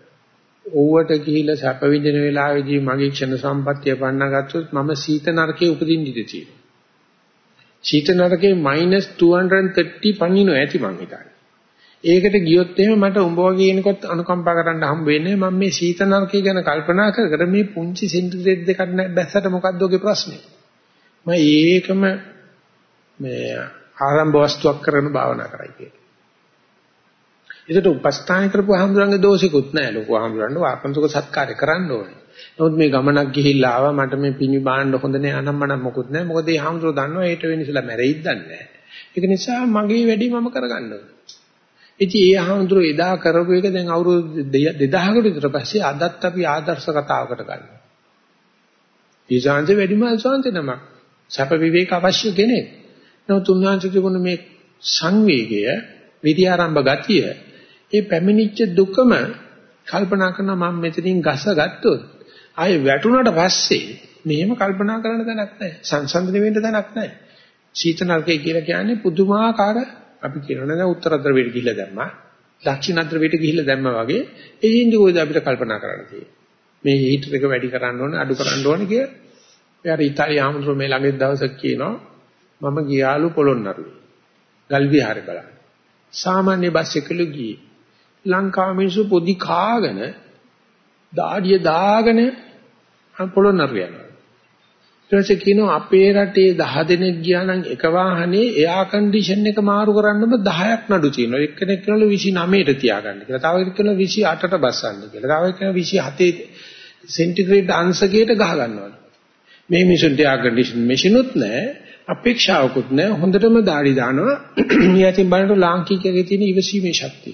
Speaker 1: ඕවට ගිහිලා සැප විඳින වෙලාවේදී මගේ ක්ෂණ සම්පත්තිය පන්නගත්තොත් මම සීත නරකයේ උපදින්න ඉඩ තියෙනවා. සීත නරකයේ මයිනස් two thirty පණිනෝ ඇති මං හිතන්නේ. ඒකට ගියොත් එහෙම මට උඹ වගේ කෙනෙකුත් අනුකම්පා කරන්න හම්බ වෙන්නේ. මම මේ සීත නරකය ගැන කල්පනා කර කර මේ පුංචි සෙන්ටිග්‍රේඩ් දෙකක් බැස්සට මොකද්ද ඔගේ ප්‍රශ්නේ? මම ඒකම මේ ආරම්භ වස්තුවක් කරන භාවනා කරයි කියන්නේ. ඒකට උපස්ථාන කරපු හාමුදුරන්ගේ දෝෂිකුත් නැහැ. ලොකු හාමුදුරන්ව ආගන්තුක සත්කාරය කරන්න ඕනේ. නමුත් මේ ගමනක් ගිහිල්ලා ආවා මට මේ පිණි බාන්න හොඳ නෑ අනම්මනම් මොකුත් නෑ. මොකද මේ හාමුදුරුවෝ දන්නවා ඒට වෙන ඉස්සලා මැරෙයිද දන්නේ නෑ. ඒක නිසා මගේ වැඩි මම කරගන්න ඕනේ. ඉතින් ඒ හාමුදුරුවෝ එදා කරපු එක දැන් අවුරුදු දෙදහසකට විතර පස්සේ අදත් අපි ආදර්ශ කතාවකට ගන්නවා. ඊසාන්ත වැඩිමල් සාන්ත නම සැප විවේක අවශ්‍ය කෙනෙක්. නමුත් උන්වහන්සේ තිබුණ මේ සංවේගය, විද්‍යාරම්භ ගතිය, ඒ පැමිණිච්ච දුකම කල්පනා කරන මම මෙතනින් ගස ගත්තොත් ආයේ වැටුණාට පස්සේ මෙහෙම කල්පනා කරන්න තැනක් නැහැ. සංසන්දනය වෙන්න තැනක් නැහැ. සීත නරකය කියලා කියන්නේ පුදුමාකාර අපි කියනවා නේද උත්තර ධ්‍රවයට ගිහිල්ලා දැම්මා. දක්ෂිණ ධ්‍රවයට ගිහිල්ලා දැම්මා වගේ ඒ හින්දු කොයිද අපිට කල්පනා කරන්න තියෙන්නේ. මේ හීටර් එක වැඩි කරන්න ඕනේ අඩු කරන්න ඕනේ කිය. එයාට ඉතාලිය ආමතුරු මේ ළඟේ දවසක් කියනවා මම ගියාලු පොළොන්නරුවේ. ගල් විහාරේ බලන්න. සාමාන්‍ය බස් එකලු ගියේ. ලංකාව මිනිස්සු පොඩි කාගෙන දාඩිය දාගෙන පොළොන්නරුව යනවා. ඊට පස්සේ කියනවා අපේ රටේ දහ දෙනෙක් ගියා නම් එක වාහනේ එයා කන්ඩිෂන් එක මාරු කරන්නම දහයක් නඩු තියෙනවා. එක්කෙනෙක් කියනවා විසි නවයට තියාගන්න කියලා. තව කෙනෙක් කියනවා විසි අටට බස්සන්න කියලා. තව කෙනෙක් කියනවා විසි හතේ සෙන්ටිග්‍රේඩ් අංශකයට ගහ ගන්නවා. මේ මිනිසුන්ට එයා කන්ඩිෂන් මැෂිනුත් නැහැ, අපේක්ෂාවකුත් නැහැ. හොඳටම දාඩි දානවා. ඊයතින් බලනකොට ලාංකිකයේ තියෙන ඉවසීමේ ශක්තිය.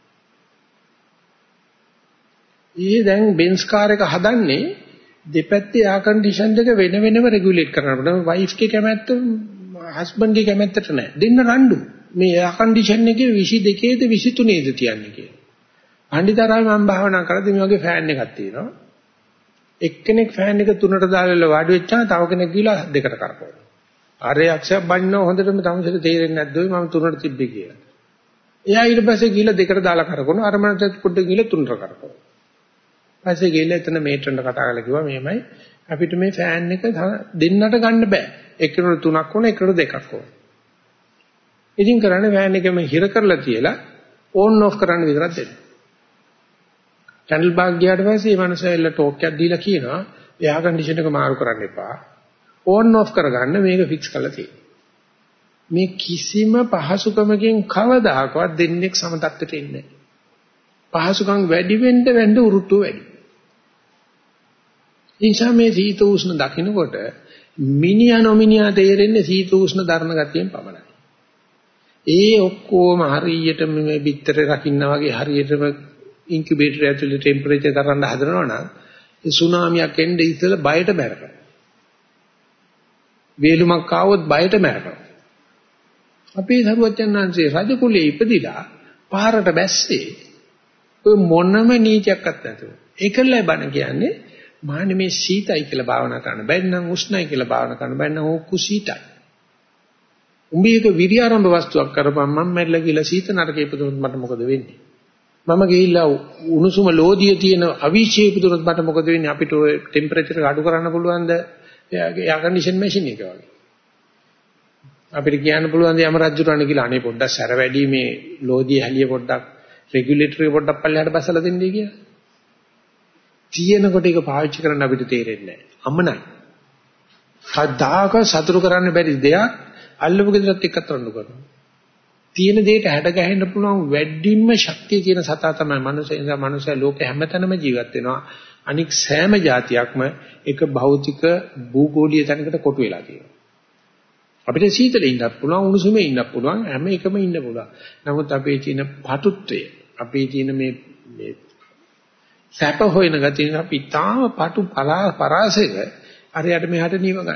Speaker 1: ඊ දැන් බෙන්ස් කාර් එක හදන්නේ දෙපැත්තේ එයා කන්ඩිෂන් දෙක වෙන වෙනම රෙගියුලේට් කරන්න ඕනේ. වයිෆ් ගේ කැමැත්ත හස්බන්ඩ් ගේ කැමැත්තට නෑ. දෙන්න රණ්ඩු. මේ එයා කන්ඩිෂන් එකේ විසි දෙකේද විසි තුනේද තියන්නේ කියලා. පණ්ඩිතාරාමේ මම භාවනා කරද්දී මේ වගේ ෆෑන් එකක් තියෙනවා. එක්කෙනෙක් ෆෑන් එක තුනට දාලා වාඩි වෙච්චා තව කෙනෙක් ගිහලා දෙකට කරකවනවා. ආරේ අක්ෂයක් බannව හොඳටම තමසට තේරෙන්නේ නැද්ද ඔය මම තුනට තිබ්බේ කියලා. එයා ඊට පස්සේ ගිහලා දෙකට දාලා කරකවනවා. අර මනසත් පොඩ්ඩක් ගිහලා තුනට කරකවනවා. පස්සේ ගිහලා එතන මේටරන්ට කතා කරලා කිව්වා මෙහෙමයි අපිට මේ ෆෑන් එක දෙන්නට ගන්න බෑ. එකට තුනක් ඕන එකට දෙකක් ඕන. ඉතින් කරන්නේ ෆෑන් එකම හිර කරලා තියලා ඕන් ඔෆ් කරන්න විතරක් දෙන්න. චැනල් බාග් ගියාට පස්සේ මේ මනුස්සයල ටෝක් එකක් දීලා කියනවා එයා කන්ඩිෂන් එක මාරු කරන්න එපා. ඕන් ඔෆ් කරගන්න මේක ෆික්ස් කරලා තියෙනවා. මේ කිසිම පහසුකමකින් කවදාකවත් දෙන්නෙක් සම තත්ත්වයට එන්නේ නැහැ. පහසුකම් වැඩි වෙන්න වෙන්න උරුට්ටුව වැඩි. නිසා මේ සීත උෂ්ණ දකින්නකොට මිනිහා නොමිනිහා තේරෙන්නේ සීත උෂ්ණ ධර්ම ගතියෙන් පමණයි. ඒ ඔක්කොම හරියට මේ පිටරේ රකින්න වගේ හරියටම ඉන්කියුබේටර් ඇතුලේ ටෙම්පරේචර් කරන්න හදනවා නම් ඒ සුනාමියක් එන්නේ ඉතල බයට මැරෙනවා. වේලුමක් ආවොත් බයට මැරෙනවා. අපේ සරුවචන්හන්සේ රජ කුලේ ඉපදිලා පාරට බැස්සේ ඔය මොනම නීතියක්වත් නැතුව. ඒකලයි බණ කියන්නේ මාන්නේ මේ සීතයි කියලා භාවනා කරන්න බැරි නම් උෂ්ණයි කියලා භාවනා කරන්න බැරි නම් ඕ කුසීතයි. උඹේක විරියාරම්භ වස්තුවක් කරපම් මම මැරිලා කියලා සීත නරකේ ඉපදුනොත් මට මොකද වෙන්නේ? මම ගිහිල්ලා උණුසුම ලෝදිය තියෙන අවීචයේ ඉපදුනොත් මට මොකද වෙන්නේ? අපිට ඔය ටෙම්පරේචර් එක අඩු කරන්න පුළුවන්ද? එයාගේ එයා කන්ඩිෂන් මැෂින් එක වගේ. අපිට කියන්න පුළුවන් ද යම රජුරණ කියලා අනේ පොඩ්ඩක් සැර වැඩි මේ ලෝදිය හැලිය පොඩ්ඩක් රෙගියුලේටර් එක පොඩ්ඩක් පල්ලෙහාට බසලා දෙන්නේ කියලා. තියෙනකොට ඒක පාවිච්චි කරන්න අපිට තේරෙන්නේ නැහැ. අමනයි. කවදාක සතුරු කරන්න බැරි දෙයක් අල්ලපු ගෙදරත් එක්ක තරණු කරනවා. තියෙන දෙයට හැඩ ගැහෙන්න පුළුවන් වැඩිම ශක්තිය තියෙන සතා තමයි මනුස්සය. ඒ නිසා මනුස්සය ලෝකේ හැමතැනම ජීවත් වෙනවා. අනික් සෑම જાතියක්ම එක භෞතික භූගෝලීය තැනකට කොටු වෙලා තියෙනවා. අපිට සීතලේ ඉන්නත් පුළුවන් උණුසුමේ ඉන්නත් පුළුවන් හැම එකම ඉන්න පුළුවන්. නමුත් අපේ තියෙන පටුත්වය අපේ තියෙන මේ මේ සැප හොයන ගතිය අපි තාම පටු පරාසයක අරයට මෙහාට නිව ගන්න.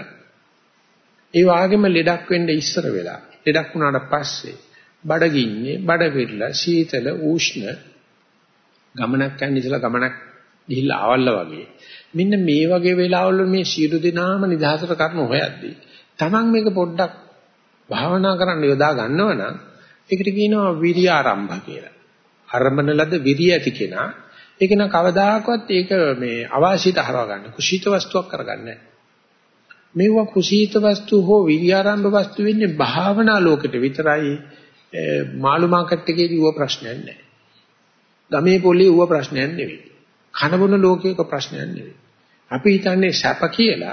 Speaker 1: ඒ වගේම ලෙඩක් වෙන්න ඉස්සර වෙලා ලෙඩක් වුණාට පස්සේ බඩගින්නේ බඩ පිරලා සීතල උෂ්ණ ගමනක් යන ඉතලා ගමනක් ගිහිල්ලා ආවල්ලා වගේ. මෙන්න මේ වගේ වෙලාවල මේ සියලු දෙනාම නිදහසට කරන හොයද්දී Taman මේක පොඩ්ඩක් භාවනා කරන්න යොදා ගන්නවා නම් ඒකට කියනවා විරිය ආරම්භ කියලා. ආරම්භන ලද විරිය ඇති කෙනා ඒක න කවදාකවත් ඒක මේ අවාසිත හරව ගන්න කුසීත වස්තුවක් කරගන්නේ නැහැ. මේවා කුසීත වස්තු හෝ විරිය ආරම්භ වස්තු වෙන්නේ භාවනා ලෝකෙට විතරයි. මාළු මාකට් එකේදී ඌව ප්‍රශ්නයක් නැහැ. ගමේ පොලේ ඌව ප්‍රශ්නයක් නෙවෙයි. කනබුන ලෝකයක ප්‍රශ්නයක් නෙවෙයි. අපි හිතන්නේ සැප කියලා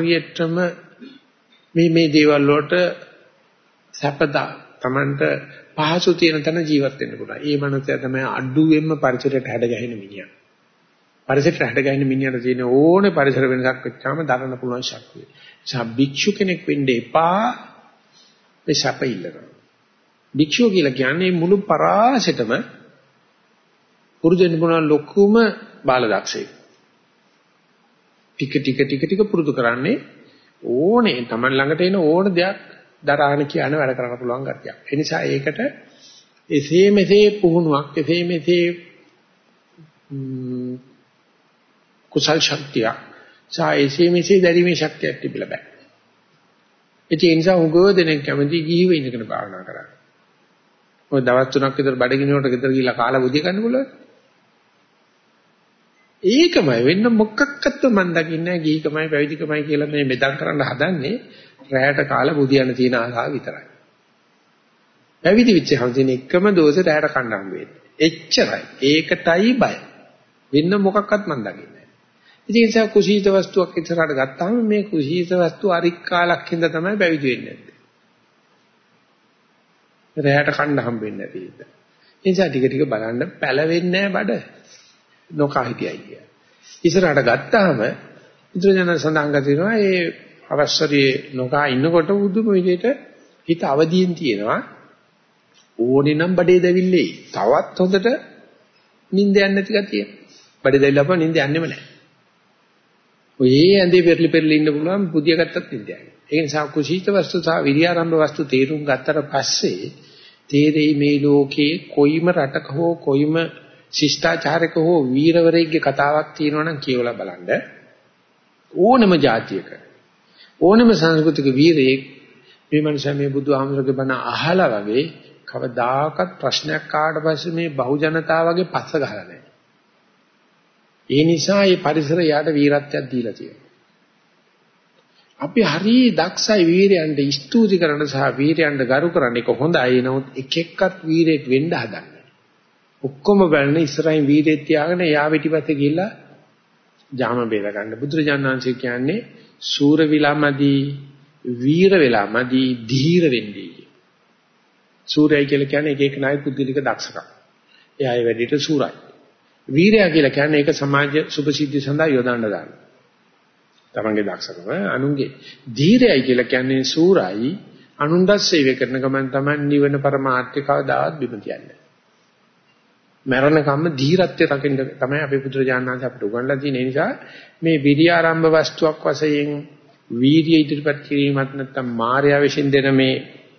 Speaker 1: හරියටම මේ මේ දේවල් වලට සැපදා Tamanට පහසු තියෙන තැන ජීවත් වෙන්න පුළුවන්. ඒ මනුස්සයා තමයි අඩුවෙන්ම පරිසරයට හැඩගැහෙන මිනිහා. පරිසරයට හැඩගැහෙන මිනිහට තියෙන ඕනේ පරිසර වෙනසක් වෙච්චාම දරන්න පුළුවන් ශක්තිය. ඒ භික්ෂු කෙනෙක් වෙන්න එපා මේ සැපිල්ලනවා. භික්ෂුව කියලා කියන්නේ මුළු පරාසෙටම පුරුදු වෙන්න පුළුවන් ලොකුම බාලදක්ෂයෙක්. ටික ටික ටික ටික පුරුදු කරන්නේ ඕනේ Taman ළඟට එන ඕන දෙයක් දරාගෙන කියන වැඩ කරන්න පුළුවන් ගැතියක්. ඒ නිසා ඒකට එසේ මෙසේ පුහුණුවක් එසේ මෙසේ කුසල් ශක්තිය සා එසේ මෙසේ දැරීමේ ශක්තියක් තිබිලා බෑ. ඒ නිසා උගව දෙනෙක් කැමති ගිහිව ඉඳගෙන භාවනා කරන්න. ඔය දවස් තුනක් විතර බඩගිනිනකොට ගෙදර ගිහලා කාලා බුදිය ගන්න පුළුවන්. ඒකමයි වෙන්න මොකක්වත් මන් දකින්නේ නැහැ ගිහිකමයි පැවිදිකමයි කියලා මේ මෙදම් කරන්න හදන්නේ රැයට කාලා බුදියන්න තියෙන ආසාව විතරයි. පැවිදි වෙච්ච හැමතින එකම දෝෂේ රැයට කන්න හම් වෙන්නේ. එච්චරයි. ඒකටයි බය. වෙන්න මොකක්වත් මන් දකින්නේ නැහැ. ඉතින් ඒ නිසා කුසීත වස්තුවක් ඉස්සරහට ගත්තාම මේ කුසීත වස්තු අරික් කාලක් හින්දා තමයි පැවිදි වෙන්නේ නැත්තේ. රැයට කන්න හම් වෙන්නේ නැති ඉතින්. ඒ නිසා ටික ටික බලන්න පැලවෙන්නේ නැහැ බඩ. නොකා හිටියයි කිය. ඉස්සරහට ගත්තාම බුදුරජාණන් සඳහන් කරනවා ඒ අවශ්‍යයේ නොකා ඉන්නකොට උදුම විදිහට හිත අවදියෙන් තියෙනවා. ඕනේ නම් බඩේ දැවිල්ලේ. තවත් හොඳට නිින්ද යන්නේ නැති ගතිය. බඩේ දැවිල්ල අපව නිින්ද යන්නෙම නැහැ. ඔය ඇඳේ පෙරලි පෙරලි ඉන්න පුළුවන් බුදිය ගත්තත් නිින්ද යන්නේ. ඒ නිසා කුසීත වස්තු සහ විරියාරම්භ වස්තු තේරුම් ගත්තට පස්සේ තේරෙයි මේ ලෝකේ කොයිම රටක හෝ කොයිම ශිෂ්ටාචාරක හෝ වීරවරයෙක්ගේ කතාවක් තියෙනවා නම් කියවලා බලන්න. ඕනම જાතියක ඕනම සංස්කෘතික වීරයෙක් මේ මනුස්සයා මේ බුදුහාමුදුරගේ බණ අහලා වගේ කවදාකවත් ප්‍රශ්නයක් ආවට පස්සේ මේ බහු ජනතාවගේ පස්ස ගහලා නැහැ. ඒ නිසා මේ පරිසරය යාට වීරත්වයක් දීලා තියෙනවා. අපි හරි දක්ෂයි වීරයන්ට ස්තුති කරන්න සහ වීරයන්ට ගරු කරන්න එක හොඳයි. නමුත් එක එක්කත් වීරයෙක් වෙන්න හදන්නේ. ඔක්කොම බලන ඉස්සරහින් වීරයෙක් තියාගෙන යා පිටිපස්සේ ගිහිල්ලා ජාම බේර ගන්න. බුදුරජාණන් වහන්සේ කියන්නේ සූර විලාමදී වීර වෙලාමදී ධීර වෙන්නේ. සූරයයි කියලා කියන්නේ එක එක නායි පුද්ගලික දක්ෂකම්. එයා ඒ වැඩේට සූරයි. වීරයා කියලා කියන්නේ ඒක සමාජ සුභසිද්ධි සඳහා යොදන්න දාන. තමන්ගේ දක්ෂකම අනුන්ගේ. ධීරයයි කියලා කියන්නේ සූරයි අනුන්ට සේවය කරන ගමන් තමයි නිවන පරමාර්ථය කවදාවත් බිම තියන්නේ. මරණ කම්ම ධීරත්වය රකින්න තමයි අපේ පුදුරජානනාංශ අපිට උගන්ලා තියෙන නිසා මේ විරියාරම්භ වස්තුවක් වශයෙන් වීර්ය ඉදිරිපත් කිරීමත් නැත්නම් මායාව විසින් දෙන මේ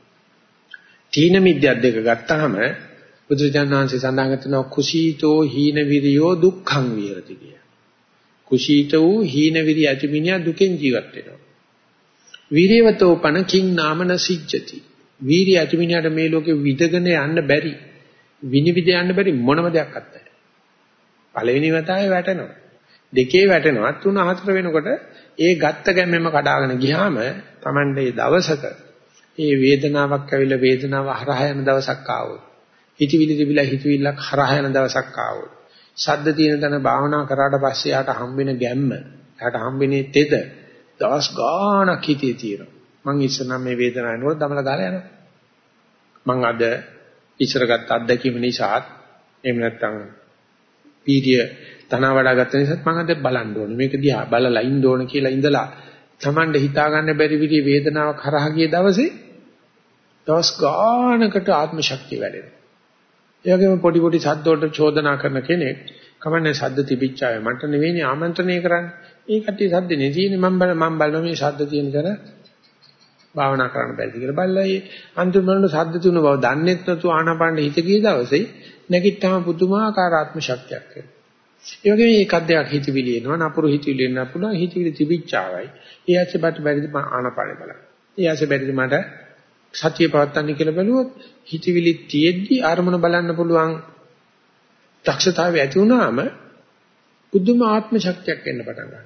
Speaker 1: තීන මිද්‍යා දෙක ගත්තාම පුදුරජානනාංශය සඳහන් කරනවා කුසීතෝ හීන විරියෝ දුක්ඛං විහෙරති කිය. කුසීත වූ හීන විරිය ඇතිමිනියා දුකෙන් ජීවත් වෙනවා. වීර්යවතෝ පන කිං නාමන සිජ්ජති. වීර්ය ඇතිමිනියාට මේ ලෝකෙ විදගෙන යන්න බැරි විනිවිද යන්න බැරි මොනම දෙයක් අත්දැක. පළවෙනි වතාවේ වැටෙනවා. දෙකේ වැටෙනවා. තුන හතර වෙනකොට ඒ ගත්ත ගැම්මෙම කඩාගෙන ගියාම Tamande මේ දවසක ඒ වේදනාවක් ඇවිල්ලා වේදනාව හරහා යන දවසක් ආවොත්. හිතවිලි තිබිලා හිතවිල්ලක් හරහා යන දවසක් ආවොත්. ශබ්ද තියෙන තැන භාවනා කරාට පස්සේ යාට හම්බෙන ගැම්ම, යාට හම්බෙන්නේ තෙද දවස් ගාණක් හිතේ තියෙනවා. මං ඉස්සනම් මේ වේදනාව නෝර දමලා දාලා යනවා. මං අද ඉස්සරගත් අත්දැකීම නිසාත් එහෙම නැත්නම් පීඩිය තන වඩා ගත්ත නිසාත් මම අද බලන්න ඕනේ මේක දිහා බලලා ඉන්න ඕනේ කියලා ඉඳලා Tamande හිතා ගන්න බැරි විදිහේ වේදනාවක් හරහා ගිය දවසේ දවස් ගානකට ආත්ම ශක්තිය වැඩෙනවා. ඒ වගේම පොඩි පොඩි ශබ්ද වලට චෝදනා කරන කෙනෙක් කමන්නේ ශබ්ද තිබිච්චාය මට නෙවෙයි ආමන්ත්‍රණය කරන්නේ. ඒ කට්ටිය ශබ්ද නේ තියෙන්නේ මම බල මම බලන මේ ශබ්ද තියෙන තැන භාවනා කරන්න බැරිද කියලා බලලා ඒ අන්තිම වල ශබ්ද තුන බව දන්නේත් නැතුව ආනාපානෙ හිත ගිය දවසේ නැගිට්ටම පුදුමාකාර ආත්ම ශක්තියක් එනවා. ඒ වගේම එකක් දෙයක් හිතවිලි එනවා නපුරු හිතවිලි එන්න පුළුවන් හිතවිලි තිබිච්චාවයි. ඒ ඇස්සේ බට බැරිද ආනාපානෙ බලන්න. ඒ ඇස්සේ බැරිද මට සතිය පවත්වන්න කියලා බැලුවොත් හිතවිලි තියෙද්දි අරමුණ බලන්න පුළුවන් දක්ෂතාවය ඇති වුණාම පුදුම ආත්ම ශක්තියක් එන්න පටන් ගන්නවා.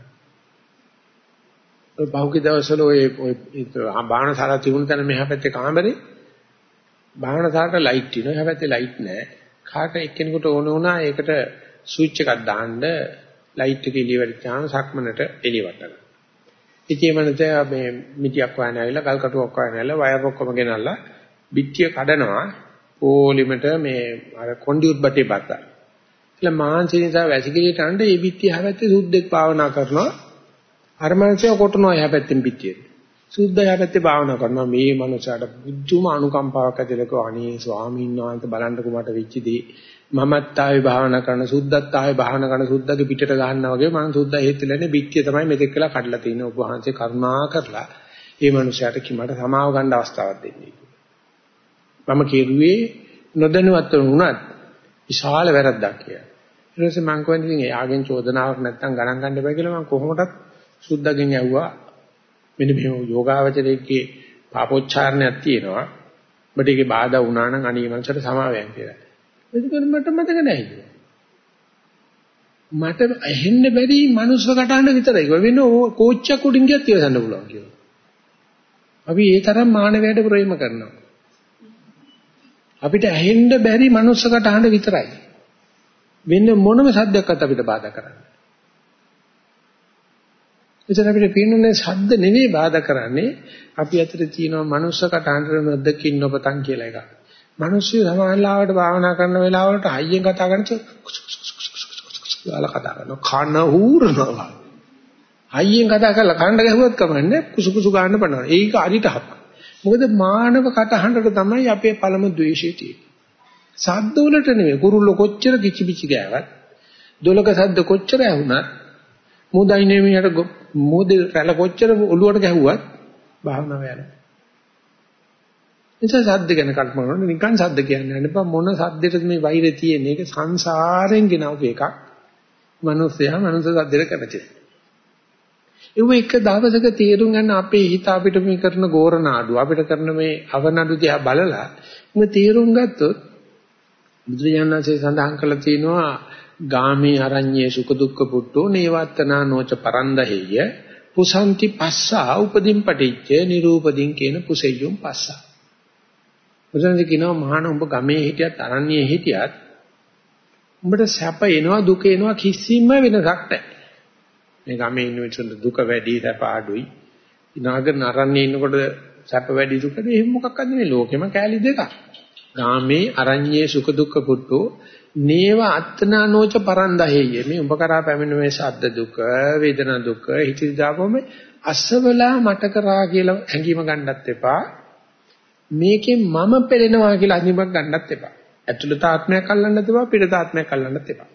Speaker 1: ඔය බහුගේ දවස්වල ඔය ඔය භාවනාශාලා තිබුණ තැන මෙහා පැත්තේ කාමරේ භාවනාශාලාට ලයිට් තියෙනවා. එහා පැත්තේ ලයිට් නැහැ. කාට එක්කෙනෙකුට ඕන වුණා ඒකට ස්විච් එකක් දාන්න ලයිට් එක එළිය වැටිච්චාම සක්මනට එළිය වටනවා. ඉතින් මනස මේ මිටියක් වයන ඇවිල්ලා ගල් කටුවක් වයන ඇවිල්ලා වයර් ඔක්කොම ගෙනල්ලා පිටිය කඩනවා. පොලිමට මේ අර කොණ්ඩි උඩ්බටේ බත්තා. એટલે මාංශය නිසා වැසිකිළියට අඬ ඒ පිටිය හැවැත්තේ සුද්දෙක් භාවනා කරනවා. අර මනුස්සයා කොටනවා එහා පැත්තෙන් පිටියට. සුද්දා එහා පැත්තේ භාවනා කරනවා. මේ මනුස්සයාට බුද්ධම අනුකම්පාවක් ඇතිලක අනේ ස්වාමීන් වහන්සේ බලන්නකො මට වෙච්ච දේ. මමත් ආවේ භාවනා කරන සුද්දත් ආවේ භාවනා කරන සුද්දාගේ පිටට ගහනවා වගේ මම සුද්දා හේතුලනේ පිටිය තමයි මෙතෙක් වෙලා කඩලා තියෙන්නේ. ඔබ වහන්සේ කරුණා කරලා මේ මනුස්සයාට කිමට සමාව ගන්න අවස්ථාවක් දෙන්නේ. මම කිරුවේ නොදැනුවත්ව වුණත් විශාල වැරද්දක් කියලා. ඊට පස්සේ මම කියන්නේ ඉතින් එයාගෙන් චෝදනාවක් නැත්තම් ගණන් ගන්න බෑ කියලා මම කොහොමදත් සුද්දාගෙන් ඇහුවා මෙන්න මෙහෙම යෝගාවචරයේ පාපෝච්චාරණයක් තියෙනවා. ඔබට ඒකේ බාධා වුණා නම් අනේ මනසට සමාවෙන් කියලා. ඒක මට මතක නැහැ. මට ඇහෙන්න බැරි මනුස්ස කටහඬ විතරයි. වෙන කෝච්චියක් උඩින් ගියත් ඉවසන්න පුළුවන් කියලා. අපි ඒ තරම් මානවයාට ප්‍රේම කරනවා. අපිට ඇහෙන්න බැරි මනුස්ස කටහඬ විතරයි. වෙන මොනම සද්දයක්වත් අපිට බාධා කරන්නේ. එතන අපිට පේන්නේ සද්ද නෙවෙයි බාධා කරන්නේ. අපි අතර තියෙනවා මනුස්ස කටහඬ නොදකින් නොපතන් කියලා එකක්. මිනිස්සු සමානලාවට භාවනා කරන වෙලාවලට හයියෙන් කතා කරනකොට යාලා කතා කරනවා කන හූරනවා. හයියෙන් කතා කරලා කන්න ගැහුවත් කමන්නේ කුසු කුසු ගන්න පනනවා. ඒක අරිටහක්. මොකද මානව කටහඬට තමයි අපේ පළමු ද්වේෂය තියෙන්නේ. සද්ද වලට නෙවෙයි. කුරුල්ල කොච්චර කිචිපිචි ගෑවත්, දොලක සද්ද කොච්චර ඇහුණත්, මොදයිනේ මියට මොද රැළ කොච්චර ඔලුවට ගැහුවත් භාවනාව යනවා. එතන සද්ද ගැන කල්පනා කරනකොට නිකන් සද්ද කියන්නේ නැහැ. මොන සද්දෙටද මේ වෛරය තියෙන්නේ? ඒක සංසාරයෙන් ගෙනවපු එකක්. මනුස්සයා මනුස්ස සද්දෙට කැමති. ඒක එක දවසක තේරුම් ගන්න අපේ හිත අපිට මේ කරන ගෝරනාඩු අපිට කරන මේ අවනඩු දිහා බලලා මේ තේරුම් ගත්තොත් බුදුරජාණන්සේ සඳහන් කළා තියෙනවා ගාමී අරඤ්ඤේ සුඛ දුක්ඛ පුට්ටෝ නේවත්තනා නොච පරන්දහෙය පුසන්ති පස්සා උපදීන් පටිච්ච නිරූපදීන් කියන පුසෙය්‍යුම් පස්සා. බුදුරජාණන් කියනවා මහාන උඹ ගමේ හිටියත් අරණ්‍යයේ හිටියත් උඹට සැප එනවා දුක එනවා කිසිම වෙනසක් නැහැ. මේ ගමේ ඉන්න මිනිස්සුන්ට දුක වැඩි සැප අඩුයි. ඉනාගර අරණ්‍යයේ ඉන්නකොට සැප වැඩි දුකද එහෙම මොකක්ද නෙවෙයි ලෝකෙම කෑලි දෙකක්. ගාමේ අරඤ්ඤේ සුඛ දුක්ඛ පුට්ටෝ නේව අත්නානෝච පරන්දහෙය. මේ උඹ කරා පැමිණ මේ ශබ්ද දුක වේදනා දුක හිතේ දාපොම අසවලා මට කරා කියලා හැඟීම ගන්නත් එපා. මේකෙන් මම පෙළෙනවා කියලා අනිමක් ගන්නත් එපා. ඇතුළත ආත්මයක් අල්ලන්නත් එපා පිටත ආත්මයක් අල්ලන්නත් එපා.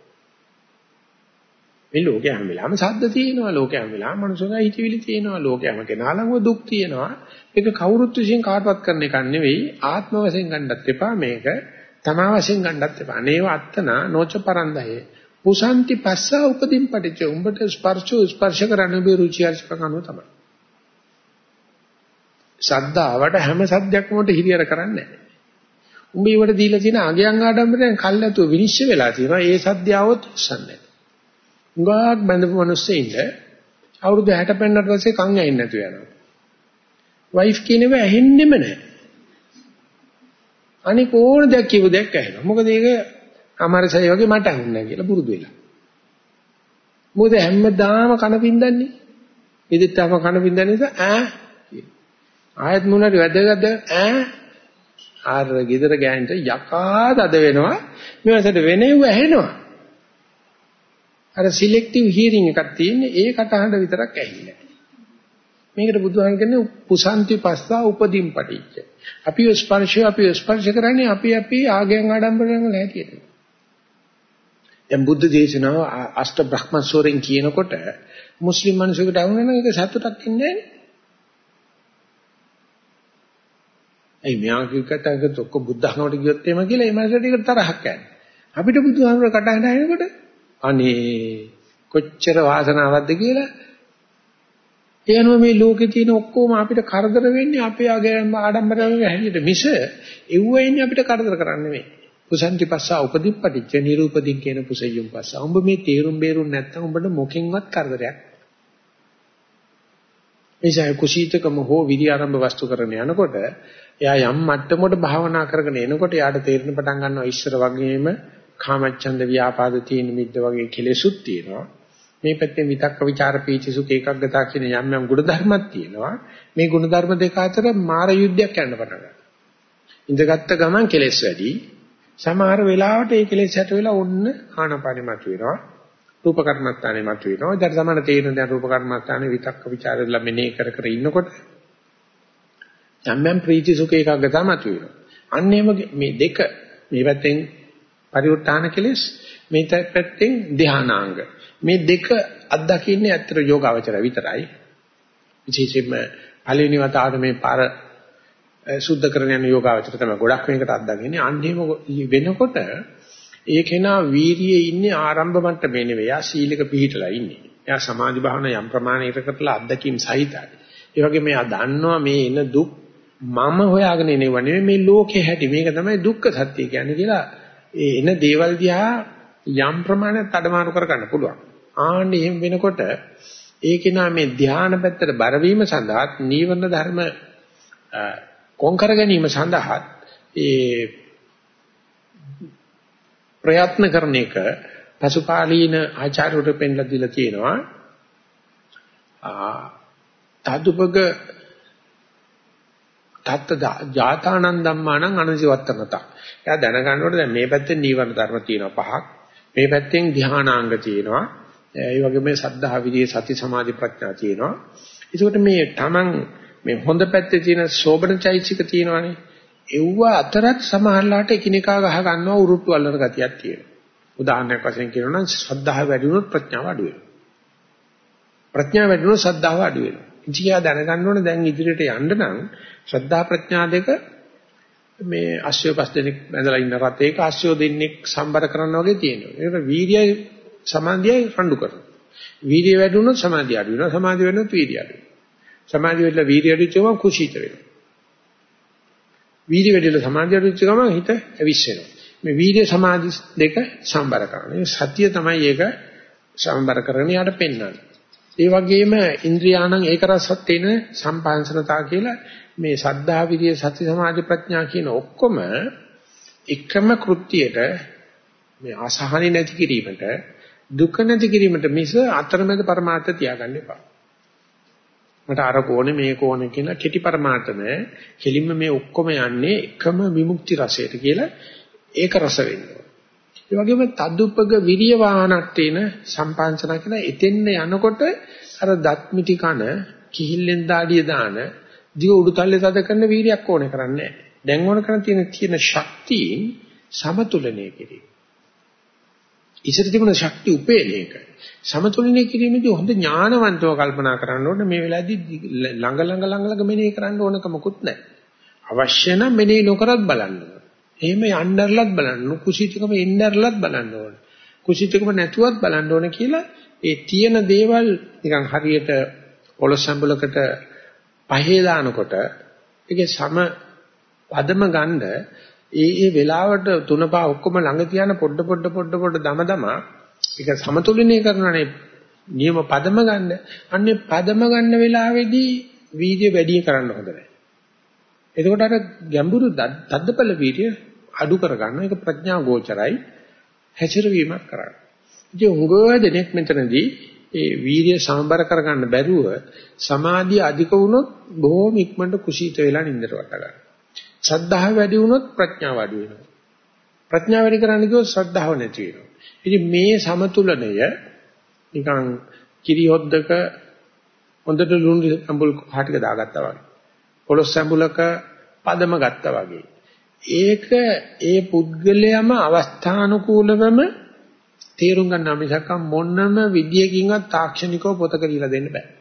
Speaker 1: මේ ලෝකයේ හැම වෙලාවෙම සද්ද තියෙනවා ලෝකයේ හැම වෙලාවෙම මනුස්සයලා හිතවිලි තියෙනවා ලෝකයේ හැම කෙනාලම දුක් තියෙනවා. ඒක කවුරුත් විසින් කාටවත් කරන එකක් නෙවෙයි ආත්ම වශයෙන් ගන්නත් එපා මේක තමා වශයෙන් ගන්නත් එපා. නේව අත්තනා නොච පරන්දය. පුසන්ති පස්සා උපදීන් පටිච්ච උඹට ස්පර්ශ ස්පර්ශ කරන්න බේ රුචි අරුචිකම් අනුව තමයි. ශ්‍රද්ධාවට හැම සද්දයක්ම උන්ට හිරියර කරන්නේ නැහැ. උඹ ඊවට දීලා තියෙන අගයන් ආඩම්බරෙන් කල්ැතුව විනිශ්චය වෙලා තියෙනවා. ඒ සද්දාවොත් උස්සන්නේ. උගාක් බඳපු මිනිස්සෙින්ද අවුරුදු හැට පෙන්නට පස්සේ කන් ඇහෙන්නේ නැතුව යනවා. වයිෆ් කියනව ඇහෙන්නෙම නැහැ. අනික ඕන දෙයක් කියපු දෙයක් ඇහෙනවා. මොකද ඒක අමාරුසයි වගේ මට අහුන්නේ නැහැ කියලා පුරුදු වෙලා. මොකද හැමදාම කන පින්දන්නේ. ඉදිරියටම කන පින්දන්නේ නිසා ඈ ආයත් මොනවාරි වැදගත්ද ඈ ආර ගෙදර ගෑනිට යකා දද වෙනවා මේවසට වෙනෙව් ඇහෙනවා අර සිලෙක්ටිව් හියරින් එකක් තියෙන්නේ ඒ කටහඬ විතරක් ඇහිලා මේකට බුදුහාම කියන්නේ පුසන්ති පස්සා උපදීන් පටිච්ච අපි ස්පර්ශය අපි ස්පර්ශ කරන්නේ අපි අපි ආගයන් ආඩම්බරයෙන් වල හැටියට දැන් බුද්ධ දේශනාව අෂ්ට බ්‍රහ්මස්වරෙන් කියනකොට මුස්ලිම් මිනිසෙකුට අහුවෙන එක සතුටක් ඉන්නේ නැහැ ඒ මෙයාගිකට අගත ඔක්කො බුද්ධ ධර්මයට ගියොත් එම කියලා ඒ මාසෙට ඒක තරහක් යන්නේ. අපිට බුදුහාමර කටහඬ ඇහෙනකොට අනේ කොච්චර වාසනාවක්ද කියලා ඒ අනුව මේ ලෝකේ තියෙන ඔක්කොම අපිට කරදර වෙන්නේ අපේ ආගම ආඩම්බරයෙන් හැටියට මිස එව්වෙන්නේ අපිට කරදර කරන්නේ නෙමෙයි. කුසන්ති පස්සා උපදීප්පටිච්ච නිරූපදීන් කියන කුසෙයුම් පස්සා. උඹ මේ තේරුම් බේරුම් නැත්තම් උඹට මොකෙන්වත් කරදරයක්. එයිසයි කුසීතකම හෝ විරි ආරම්භ වස්තු කරන යනකොට එයා යම් මට්ටමකට භාවනා කරගෙන එනකොට එයාට තේරෙන පටන් ගන්නවා ඉස්සර වගේම කාමච්ඡන්ද ව්‍යාපාද තීන මිද්ද වගේ කෙලෙසුත් තියෙනවා මේ පැත්තේ විතක්ක ਵਿਚාර පීචි සුඛ ඒකග්ගතා කියන යම් යම් ගුණ ධර්මයක් තියෙනවා මේ ගුණ ධර්ම දෙක අතර මාර යුද්ධයක් යන්න පටන් ගන්නවා ඉඳගත්ත ගමන් කෙලෙස් වැඩි. සමහර වෙලාවට ඒ කෙලෙස් හැට වෙලා ඔන්න ආනපානෙ මත වෙනවා. රූප කර්මස්ථානෙ මත වෙනවා. දැන් සමහර තේරෙන දැන් රූප කර්මස්ථානෙ විතක්ක ਵਿਚාරෙලා මෙනෙහි කර කර ඉන්නකොට යම් යම් ප්‍රීති සුඛ ඒකාග්‍රතාව මත වෙනවා. අන්න එහෙම මේ දෙක මේ පැත්තෙන් පරිඋත් ทาน කෙලෙස් මේ පැත්තෙන් ධානාංග මේ දෙක අත්දකින්නේ ඇත්තට යෝගාවචර විතරයි. විශේෂයෙන්ම පළවෙනි වතාවට මේ පාර සුද්ධ කරන යන යෝගාවචර තමයි ගොඩක් මේකට අත්දකින්නේ. අන්න එහෙම වෙනකොට ඒ කෙනා වීරියේ ඉන්නේ ආරම්භ මට්ටමේ නෙවෙයි. යා සීලක පිහිටලා ඉන්නේ. යා සමාධි භාවනා යම් ප්‍රමාණයකට කරලා අත්දැකීම් සහිතයි. ඒ වගේ මෙයා දන්නවා මේ එන දුක් මම හොයාගෙන එනව නෙවෙයි මේ ලෝකේ හැටි. මේක තමයි දුක්ඛ සත්‍ය කියන්නේ කියලා ඒ එන දේවල් දිහා යම් ප්‍රමාණයක් අඩමාරු කර ගන්න පුළුවන්. ආන්න එහෙම වෙනකොට ඒ කෙනා මේ ධානා පැත්තට බර වීම සඳහා නීවරණ ධර්ම කොන් කර ගැනීම සඳහා ඒ ප්‍රයත්න කරන එක පසුපාලීන ආචාර්යවරු පෙන්ලා දීලා තියෙනවා. තදුපග තත්ත ජාතානන් ධම්මානං අනසිවත්තනත. එයා දැනගන්නකොට දැන් මේ පැත්තෙන් නීවරණ ධර්ම තියෙනවා පහක්. මේ පැත්තෙන් ධානාංග තියෙනවා. ඒ වගේම සද්ධා විරිය සති සමාධි ප්‍රඥා තියෙනවා. ඒකට මේ Taman මේ හොඳ පැත්තේ තියෙන සෝබන චෛතසික තියෙනවානේ. ඒව අතරත් සමහරලාට එකිනෙකා ගහ ගන්නවා උරුට්ටු අල්ලන ගතියක් තියෙනවා. උදාහරණයක් වශයෙන් කියනවා නම් ශ්‍රද්ධාව වැඩි වුණොත් ප්‍රඥාව අඩු වෙනවා. ප්‍රඥාව වැඩි වුණොත් ශ්‍රද්ධාව අඩු වෙනවා. ඉතියා දැනගන්න ඕනේ දැන් ඉදිරියට යන්න නම් ශ්‍රද්ධා ප්‍රඥා දෙක මේ අශ්වය පස් දෙනෙක් බැඳලා ඉන්න රතේක අශ්වය දෙන්නෙක් සම්බර කරනවා වගේ තියෙනවා. ඒක වීර්යයි සමාධියයි රණ්ඩු කරනවා. වීර්යය වැඩි වුණොත් සමාධිය අඩු වෙනවා. සමාධිය වැඩි වුණොත් වීර්යය අඩු වෙනවා. සමාධිය වැඩිලා වීර්යය අඩු වෙච්ච ගමන් කුසීත වෙනවා. වීර්යය වැඩිලා සමාධිය අඩු වෙච්ච ගමන් හිත ඇවිස්සෙනවා. මේ වීර්ය සමාධි දෙක සම්බර කරනවා. මේ සතිය තමයි ඒක සම්බර කරගෙන යාට පෙන්වන්නේ. ඒ වගේම ඉන්ද්‍රියාණං ඒක රසත් වෙන සම්පාංශනතා කියලා මේ සද්ධා විරිය සති සමාධි ප්‍රඥා කියන ඔක්කොම එකම කෘත්‍යයට මේ අසහනෙ නැති කිරීමට දුක නැති කිරීමට මිස අතරමැද පරමාර්ථ තියාගන්න එපා. මට අර කෝණේ මේ කෝණේ කියන කෙටි පරමාර්ථ නැහැ. කෙලින්ම මේ ඔක්කොම යන්නේ එකම විමුක්ති රසයට කියලා ඒක රස වෙනවා. ඒ වගේම තදුපග විරිය වාහනට්ටේන සම්පාංශන කියලා එතෙන්න යනකොට අර දත් මිටි කන කිහිල්ලෙන් දාඩිය දාන දිව උඩුතල්ලේ තද කරන වීරියක් ඕනේ කරන්නේ නැහැ. දැන් ඕන කරන් තියෙන තියෙන ශක්තියින් සමතුලනය කිරීම. ඉතින් තිබුණ ශක්තිය උපේන එක. සමතුලනය කිරීමේදී හොඳ ඥානවන්තව කල්පනා කරන්න ඕනේ මේ වෙලාවේදී ළඟ ළඟ ළඟ ළඟ මෙනෙහි කරන්න ඕනක මොකුත් නැහැ. අවශ්‍ය නම් මෙනෙහි නොකරත් බලන්න ඕනේ. එහෙම යන්නර්ලත් බලන්න, කුසීතකම එන්නර්ලත් බලන්න ඕනේ. කුසීතකම නැතුවත් බලන්න ඕනේ කියලා ඒ තියෙන දේවල් නිකන් හරියට පොළොස් සම්බුලකට පහේ දානකොට ඒකේ සම පදම ගන්න ඒ ඒ වෙලාවට තුනපා ඔක්කොම ළඟ තියාන පොඩ පොඩ පොඩ පොඩ දම දම ඒක සමතුලනය කරනනේ නියම පදම ගන්න. අන්නේ පදම ගන්න වෙලාවේදී වීර්ය වැඩි කරන්න හොඳ නැහැ. එතකොට අර ගැඹුරු තද්දපල වීර්ය අඩු කරගන්න ඒක ප්‍රඥා ගෝචරයි හැසිරවීමක් කරන්න. ඉතින් උගෝදෙනෙක් මෙතනදී ඒ වීර්ය සම්බර කරගන්න බැරුව සමාධිය අධික වුණොත් බොහොම ඉක්මනට කුසීත වෙලා නින්දට වට ගන්නවා. ශ්‍රද්ධාව වැඩි වුණොත් ප්‍රඥාව අඩු වෙනවා. ප්‍රඥාව වැඩි කරන්න ගියොත් ශ්‍රද්ධාව නැති වෙනවා. ඉතින් මේ සමතුලනය නිකන් කිරි හොද්දක හොඳට ලුණු අඹුල් කහටික දාගත්තා වගේ. පොළොස් සම්බුලක පදම ගත්තා වගේ. ඒක ඒ පුද්ගලයාම අවස්ථානුකූලවම තේරුම් ගන්නා මිසක් මොනම විදියකින්වත් තාක්ෂණිකව පොතක ලියලා දෙන්න බෑ.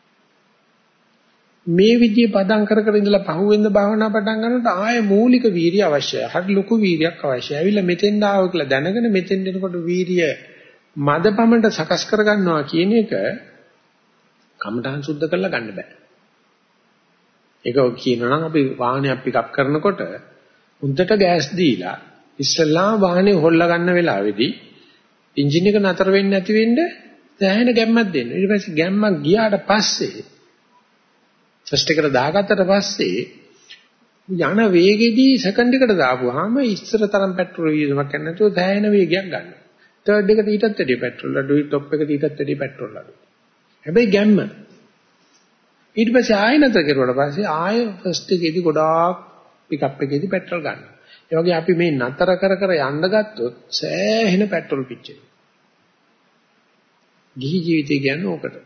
Speaker 1: මේ විදිය පදම් කර කර ඉඳලා පහුවෙන්ද භාවනා පටන් ගන්නකොට ආයේ මූලික වීර්ය අවශ්‍යයි. හරි ලොකු වීර්යයක් අවශ්‍යයි. ඇවිල්ලා මෙතෙන් ආව කියලා දැනගෙන මෙතෙන් එනකොට වීර්ය මදපමණට සකස් කර ගන්නවා කියන එක කමඨහං සුද්ධ කරලා ගන්න බෑ. ඒක කියනවා නම් අපි වාහනයක් පිකප් කරනකොට උන්ට ගෑස් දීලා ඉස්සෙල්ලා වාහනේ හොල්ලා ගන්න වෙලාවේදී එන්ජින් එක නතර වෙන්නේ නැති වෙන්න දැහැෙන ගැම්මක් දෙන්න. ඊට පස්සේ ගැම්මක් ගියාට පස්සේ ෆස්ට් එකට දාගත්තට පස්සේ යන වේගෙදී සෙකන්ඩ් එකට දාපුවාම ඉස්සර තරම් පෙට්‍රල් වියදමක් ගන්න නැතුව දැහැෙන වේගයක් ගන්නවා. තර්ඩ් එකට ඊටත් වැඩි පෙට්‍රල් අඩුයි, টොප් එකට ඊටත් වැඩි පෙට්‍රල් අඩුයි. හැබැයි ගැම්ම ඊට පස්සේ ආයෙ නැතර කරුවාට පස්සේ ආයෙ ෆස්ට් එකේදී ගොඩාක් පිකප් එකේදී පෙට්‍රල් ගන්නවා. ඒ වගේ අපි මේ නතර කර කර යන්න ගත්තොත් සෑහෙන පෙට්‍රල් පිච්චෙනවා. ගිහි ජීවිතය කියන්නේ ඕකට.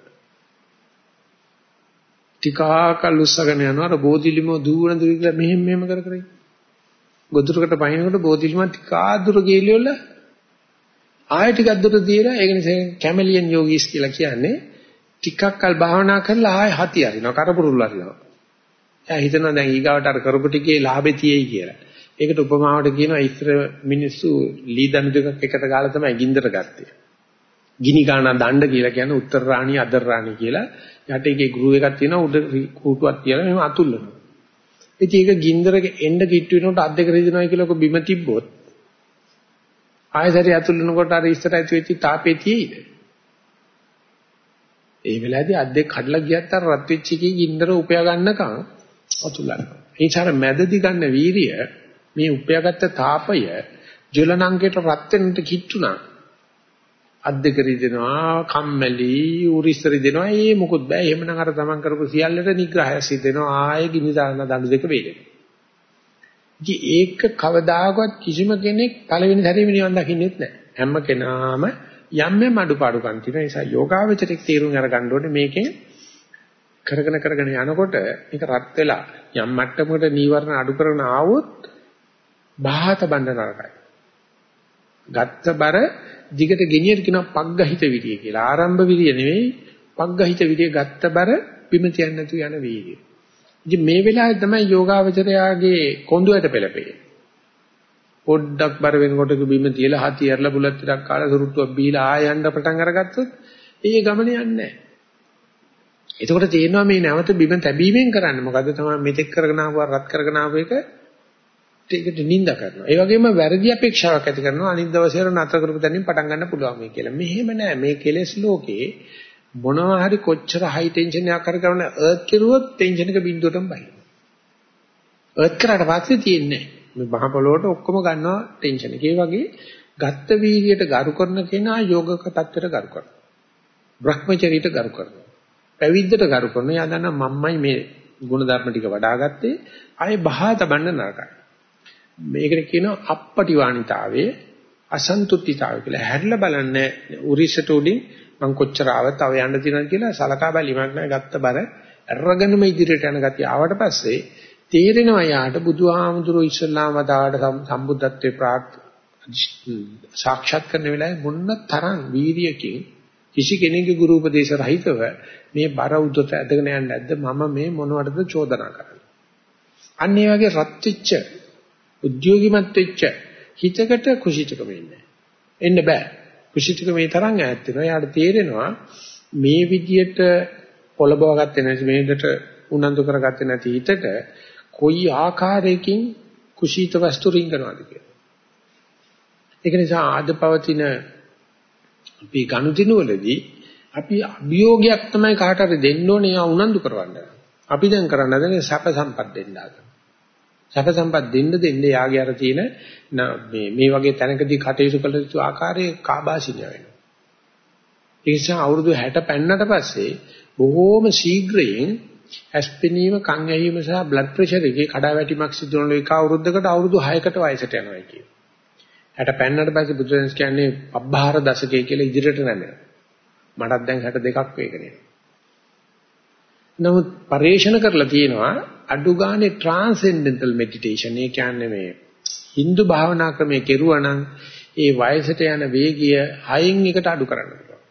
Speaker 1: ටිකාකල් උස්සගෙන යනවා අර බෝධිලිම දුවන දුර කියලා මෙහෙම මෙහෙම කර කර ඉන්නේ. ගොදුරකට පහිනකොට බෝධිලිම ටිකක් දුර ගිහිල්ල ආයෙ ටිකක් දුර තියලා ඒක නිසා කැමලියන් යෝගීස් කියලා කියන්නේ ටිකක් කල් භාවනා කරලා ආයෙ හති අරිනවා කරපුරුල්ල අරිනවා. එයා හිතනවා දැන් ඊගාවට අර කරපු ටිකේ ලාභෙ තියෙයි කියලා. ඒකට උපමාවට කියනවා ඉස්සර මිනිස්සු ලී දණු දෙකක් එකට ගාලා තමයි ගින්දර ගත්තේ. ගිනි ගාන දණ්ඩ කියලා කියන්නේ උත්තර රාණි අදර් රාණි කියලා. යට එකේ ගෘහ එකක් තියෙනවා උඩ කූටුවක් තියලා මෙහෙම අතුල්ලනවා. ඉතින් ඒක ගින්දරක එන්න කිට්ටු වෙනකොට අත් දෙක රිදෙනවා කියලා කො බිම තිබ්බොත් ආයෙසරි අතුල්ලනකොට අර ඉස්සර ඇති වෙච්ච තාපේ තියෙයිද? ඒ වෙලාවේදී අත් දෙක කඩලා ගියත් අර රත් වෙච්ච එකේ ගින්දර උපයා ගන්නකම් අතුල්ලනවා. ඒ චාර මැදදි ගන්න වීරිය මේ උපයාගත්ත තාපය ජලනංගයට රත් වෙනට කිට්ටුනා. අත් දෙක රිදෙනවා, කම්මැලි, උරිස්සරි දෙනවා. ඒ මොකොත් බෑ. එහෙමනම් අර තමන් කරපු සියල්ලට නිග්‍රහය සිද්ධ වෙනවා. ආයෙ ගිනි දාන දඬු දෙක වේදෙනවා. ඉතින් ඒක කවදාකවත් කිසිම කෙනෙක් පළවෙනි සැරේම නිවන් දකින්නෙත් නැහැ. හැම කෙනාම යම් යම් අඩුපාඩුකම් තියෙන නිසා යෝගාවචරයක් තීරුම් අරගන්න ඕනේ මේකෙන් කරගෙන කරගෙන යනකොට මේක රත් වෙලා යම් මට්ටමකට නීවරණ අඩු කරන ආවොත් බාහත බණ්ඩ නරකයි. ගත්ත බර දිගට ගෙනියන කෙනා පග්ගහිත විරිය කියලා. ආරම්භ විරිය නෙවෙයි පග්ගහිත විරිය ගත්ත බර බිම තියන්න නැතු යන වීර්යය. ඉතින් මේ වෙලාවේ තමයි යෝගාවචරයාගේ කොඳුයට පෙළපෙන්නේ. පොඩ්ඩක් බර වෙනකොට බිම තියලා හති ඇරලා බුලත් ටිකක් කාලා සුරුට්ටුවක් බීලා ආය යන්න පටන් අරගත්තොත් ඒ ගමන යන්නේ නැහැ. එතකොට තේරෙනවා මේ නැවත බිම තැබීමෙන් කරන්නේ මොකද්ද තමයි මෙතෙක් කරගෙන ආවා රත් කරගෙන ආව එක ඒකට නිඳා කරනවා. ඒ වගේම වැරදි අපේක්ෂාවක් ඇති කරනවා අනිත් දවසේ නතර කරපු තැනින් පටන් ගන්න පුළුවන් මේ කියලා. මෙහෙම නෑ මේ කෙලෙස් ලෝකේ මොනවා හරි කොච්චර හයි ටෙන්ෂන් එකක් හරි කරන අර්ත් කෙරුවොත් ටෙන්ෂන් එක බිඳුවටම බහිනවා. අර්ත් කරාට පස්සේ තියෙන්නේ මේ මහ පොළොවට ඔක්කොම ගන්නවා ටෙන්ෂන් එක. ඒ වගේ ගත්ත වීර්යයට ගරු කරන කෙනා යෝගක තත්ත්වයට ගරු කරනවා. බ්‍රහ්මචරීට ගරු කරනවා. පැවිද්දට ගරු කරනවා. යා දන්නා මම්මයි මේ ගුණධර්ම ටික වඩාගත්තේ ආයේ බහා තබන්න නරකයි. මේකට කියනවා අපපටිවාණිතාවේ අසන්තුට්ඨිතාවය කියලා. හැරිලා බලන්නේ උරිසට උඩින් මං කොච්චර ආවත් තව යන්න තියෙනවද කියලා සලකා බැලීමක් නැහැ. ගත්ත බර අරගෙනම ඉදිරියට යන ගතිය ආවට පස්සේ තේරෙනවා යාට බුදුහාමුදුරුවෝ ඉස්ලාම වදාට සම්බුද්ධත්වයේ ප්‍රාක් සාක්ෂාත් කරන වෙලාවේ මොන්න තරම් වීරියකින් කිසි කෙනෙකුගේ ගුරු උපදේශ රහිතව මේ බර උද්දත ඇදගෙන යන්නේ නැද්ද? මම මේ මොනවටද චෝදනා කරන්නේ? අන්න ඒ වගේ රත් වෙච්ච උද්‍යෝගිමත් වෙච්ච හිතකට කුසීතකම එන්නේ. එන්න බෑ. කුසීතකම මේ තරම් ඈත් වෙනවා. යාට තේරෙනවා මේ විදියට පොළඹව ගත්තේ නැති මේ විදියට උනන්දු කරගත්තේ නැති හිතට කොයි ආකාරයකින් කුසීත වස්තු රින්ගනවාද කියලා. ඒක නිසා ආද පවතින අපි ගනුදෙනුවලදී අපි අභියෝගයක් තමයි කාට හරි දෙන්න ඕනේ යා උනන්දු කරවන්න. අපි දැන් කරන්න හදන්නේ සැප සම්පත් දෙන්න හදන. සැප සම්පත් දෙන්න දෙන්න යාගේ අර තියෙන මේ මේ වගේ තැනකදී කටයුතු කළ යුතු ආකාරයේ කාබාසිනිය වෙනවා. ඒ නිසා අවුරුදු හැට පෙන්නට පස්සේ බොහෝම ශීඝ්‍රයෙන් ඇස්පිනීම කන් ඇහිම සහ බ්ලඩ් ප්‍රෙෂර් එකේ කඩාවැටීමක් සිදු වෙන එක අවුරුද්දකට අවුරුදු හයකට වයසට යනවා කියන. හැට පෙන්නට පස්සේ බුදුරජාණන් කියන්නේ අබ්බාහාර දශකයේ කියලා ඉදිරියට නැමෙනවා. මටත් දැන් හැට දෙකක් වේගෙන යනවා. නමුත් පරිශන කරලා තියෙනවා අඩු ගානේ ට්‍රාන්සෙන්ඩෙන්ටල් මෙඩිටේෂන් ඒ කියන්නේ මේ Hindu භාවනා ක්‍රමයේ කෙරුවා නම් ඒ වයසට යන වේගය හයෙන් එකට අඩු කරන්න පුළුවන්.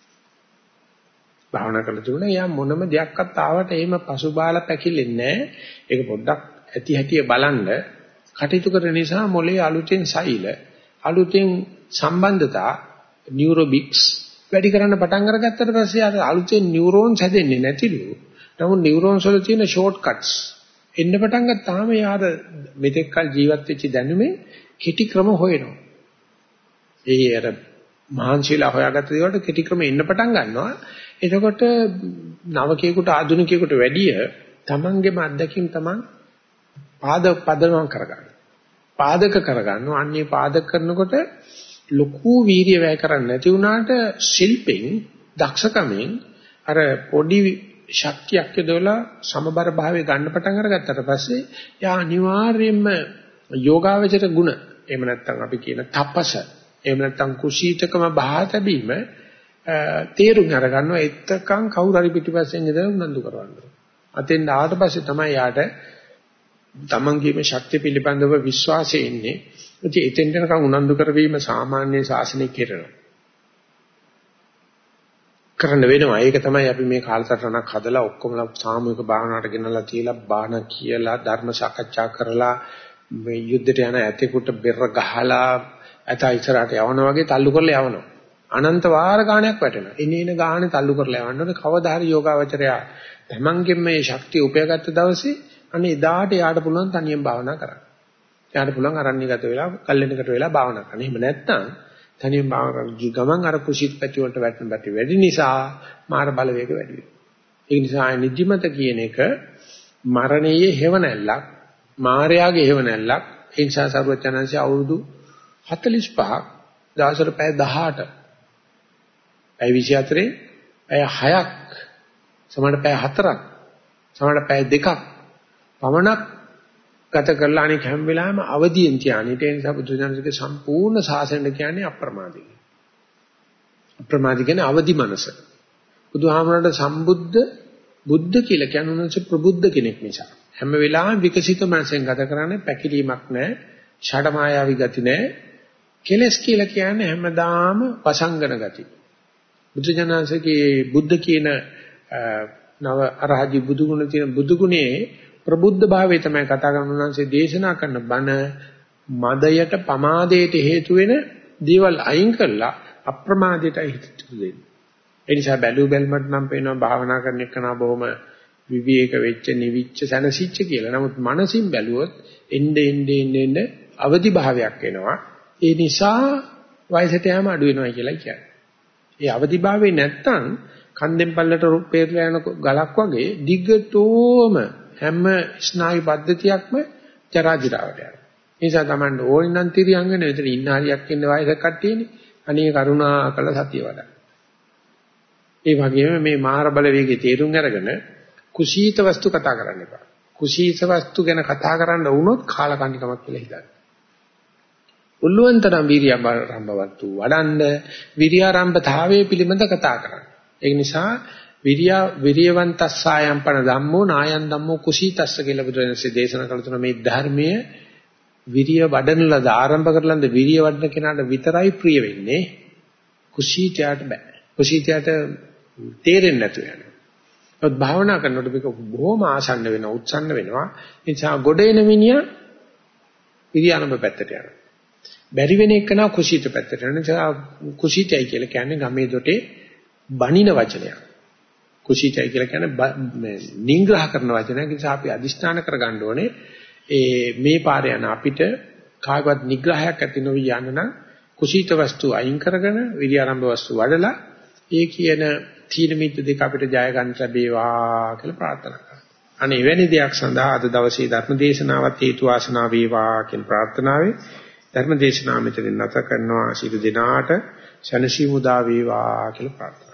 Speaker 1: භාවනා කරලා තිබුණා යා මොනම දෙයක්වත් ආවට එහෙම පසුබාල පැකිලෙන්නේ නැහැ. ඒක පොඩ්ඩක් ඇති හැටිය බලන්න කටයුතු කරන නිසා මොලේ අලුතෙන් සෛල අලුතෙන් සම්බන්ධතා නියුරොබික්ස් වැඩි කරන්න පටන් අරගත්තට පස්සේ අර අලුතෙන් නියුරෝන්ස් හැදෙන්නේ නැතිලු. නමුත් නියුරෝන්ස් වල තියෙන ෂෝට් කට්ස් එන්න පටන් ගත්තාම යාර මෙතෙක් කල ජීවත් වෙච්ච දැනුමේ කෙටි ක්‍රම හොයනවා. ඒ අර මහන්සියලා හොයාගත්ත දේවල්ට කෙටි ක්‍රම එන්න පටන් ගන්නවා. එතකොට නවකයෙකුට ආධුනිකයෙකුට වැඩිය තමන්ගේම අත්දැකීම් තමන් පාද පදනම් කරගන්න. පාදක කරගන්නවා. අන්නේ පාදක කරනකොට ලොකු වීර්ය වැය කරන්නේ නැති වුණාට ශිල්පෙන් දක්ෂකමෙන් අර පොඩි ශක්තියක් යොදවලා සමබර භාවය ගන්න පටන් අරගත්තට පස්සේ යා අනිවාර්යයෙන්ම යෝගාවචර ගුණ එහෙම නැත්නම් අපි කියන තපස එහෙම නැත්නම් කුසීතකම බහා තැබීම තේරුම් අරගන්නවා එතකන් කවුරු හරි පිටිපස්සෙන් ඉඳලා උනන්දු කරවන්න. අතෙන් ආවට පස්සේ තමයි යාට තමන්ගේම ශක්තිය පිළිබඳව විශ්වාසය එන්නේ. ඉතින් එතෙන් යනකම් උනන්දු කරවීම සාමාන්‍ය ශාසනික කරනවා. කරන්න වෙනවා. ඒක තමයි අපි මේ කාලසටහනක් හදලා ඔක්කොම සාමූහික භාවනාවට ගෙනලා තියලා බාහන කියලා ධර්ම සාකච්ඡා කරලා මේ යුද්ධයට යන ඇතෙකුට බෙර ගහලා ඇත ඉස්සරහට යවනවා වගේ තල්ලු කරලා යවනවා. අනන්ත වාර ගාණයක් වැටෙනවා. එනේ එන ගාණේ තල්ලු කරලා යවන්න ඕනේ. කවදා හරි යෝගාවචරයා තමන්ගෙන් මේ ශක්තිය උපයාගත්ත දවසේ අනේ එදාට යාට පුළුවන් තනියෙන් භාවනා කරන්න. යාට පුළුවන් අරණ්‍යගත වෙලා, කල්ලෙනකට වෙලා භාවනා කරන්න. එහෙම නැත්නම් තනියෙන් භාවනා කරන ගමන් අර කුසීත පැති වලට වැටෙන පැති වැඩි නිසා මාර බලවේග වැඩි වෙනවා. ඒ නිසා නිදිමත කියන එක මරණයේ හේවණල්ලක්, මායාවේ හේවණල්ලක්. ඒ නිසා සර්වචනංශය අවුරුදු හතළිස් පහක් දවසට පැය දහඅට පැය විසිහතරේ පැය හයක් සමහරට පැය හතරක් සමහරට පැය දෙකක් පමණක් ගත කරලා අනික හැම වෙලාවෙම අවදියෙන් තියානේ. ඒ නිසා බුදුසසුනගේ සම්පූර්ණ ශාසනය කියන්නේ අප්‍රමාදී. අප්‍රමාදී කියන්නේ අවදි මනස. බුදුහාමරට සම්බුද්ධ බුද්ධ කියලා කියන්නේ උන්වහන්සේ ප්‍රබුද්ධ කෙනෙක් නිසා. හැම වෙලාවෙම විකසිත මනසෙන් ගත කරන්නේ පැකිලීමක් නැහැ, ෂඩ මායාවි ගති නැහැ. කෙලස් කියලා කියන්නේ හැමදාම වසංගන ගති. බුදුජානසකේ බුද්ධ කියන නව අරහජි බුදුගුණ තියෙන බුදුගුණේ ප්‍රබුද්ධ භාවය තමයි කතා කරන උන්වහන්සේ දේශනා කරන බණ මදයට පමාදයට හේතු වෙන දේවල් අයින් කරලා අප්‍රමාදයට හිත දෙන්න. ඒ නිසා බැලු බැලමට නම් පේනවා භාවනා කරන එක නා බොහොම විවේක වෙච්ච නිවිච්ච සැනසීච්ච කියලා. නමුත් මනසින් බැලුවොත් එnde ende ende ende අවදි භාවයක් එනවා. ඒ නිසා වයසට යෑම අඩු වෙනවා කියලා කියන්නේ. ඒ අවදි භාවයේ නැත්තම් කන්දෙන් පල්ලට පෙරලා යන ගලක් වගේ දිගටම හැම ස්නායු පද්ධතියක්ම ජරා දිරාවට යනවා. ඒ නිසා Tamanne ඕනි නම් තිරියංගන විතර ඉන්න හරියක් ඉන්න වයසක කට්ටියනේ. අනේ කරුණා කළ සතිය වඩා. ඒ වගේම මේ මාර බලවේගයේ තේරුම් අරගෙන කුසීත වස්තු කතා කරන්න එපා. කුසීත වස්තු ගැන කතා කරන්න වුණොත් කාලකන්නිකමක් කියලා හිතන්න. උල්ලුවන්තරම් විරියාරම්භවත්තු වඩන්න විරියාරම්භතාවයේ පිළිබඳ කතා කරන්න. ඒ නිසා විරියා විරියවන්තස්සායම් පන ධම්මෝ නායන් ධම්මෝ කුසීතස්ස කියලා බුදුරජාණන්සේ දේශනා කළ තුන මේ ධර්මයේ විරිය වඩන ලද ආරම්භ කරලඳ විරිය වඩන කෙනාට විතරයි ප්‍රිය වෙන්නේ. කුසීතයට බෑ. කුසීතයට තේරෙන්නේ නැතු වෙනවා. ඒත් භාවනා කරනකොට මේක බොහොම ආසන්න වෙනවා, උත්සන්න වෙනවා. ඒ නිසා ගොඩ එන මිනිහා විරියාරම්භ පැත්තට යනවා. බැරි වෙන එක නා කුසීත පැත්තට යනවා. ඒ නිසා කුසීතයි කියලා කියන්නේ ගමේ දොටේ බණින වචනයක්. කුසීතයි කියලා කියන්නේ මේ නිග්‍රහ කරන වචනයක්. ඒ නිසා අපි අදිෂ්ඨාන කරගන්න ඕනේ ඒ මේ පාරේ යන අපිට කායවත් නිග්‍රහයක් ඇති නොවි යන්න නම් කුසීත වස්තු අයින් කරගෙන විරියාරම්භ වස්තු වඩලා ඒ කියන තීන මිද්ද දෙක අපිට ජය ගන්න ලැබේවා කියලා ප්‍රාර්ථනා කරනවා. අනේ එවැනි දෙයක් සඳහා අද දවසේ ධර්ම දේශනාවත් හේතු වාසනා වේවා කියන ප්‍රාර්ථනාවෙන් ධර්ම දේශනාව මෙතනින් නැත කරනවා. සියලු දෙනාට ශනසි මුදා වේවා කියලා ප්‍රාර්ථනා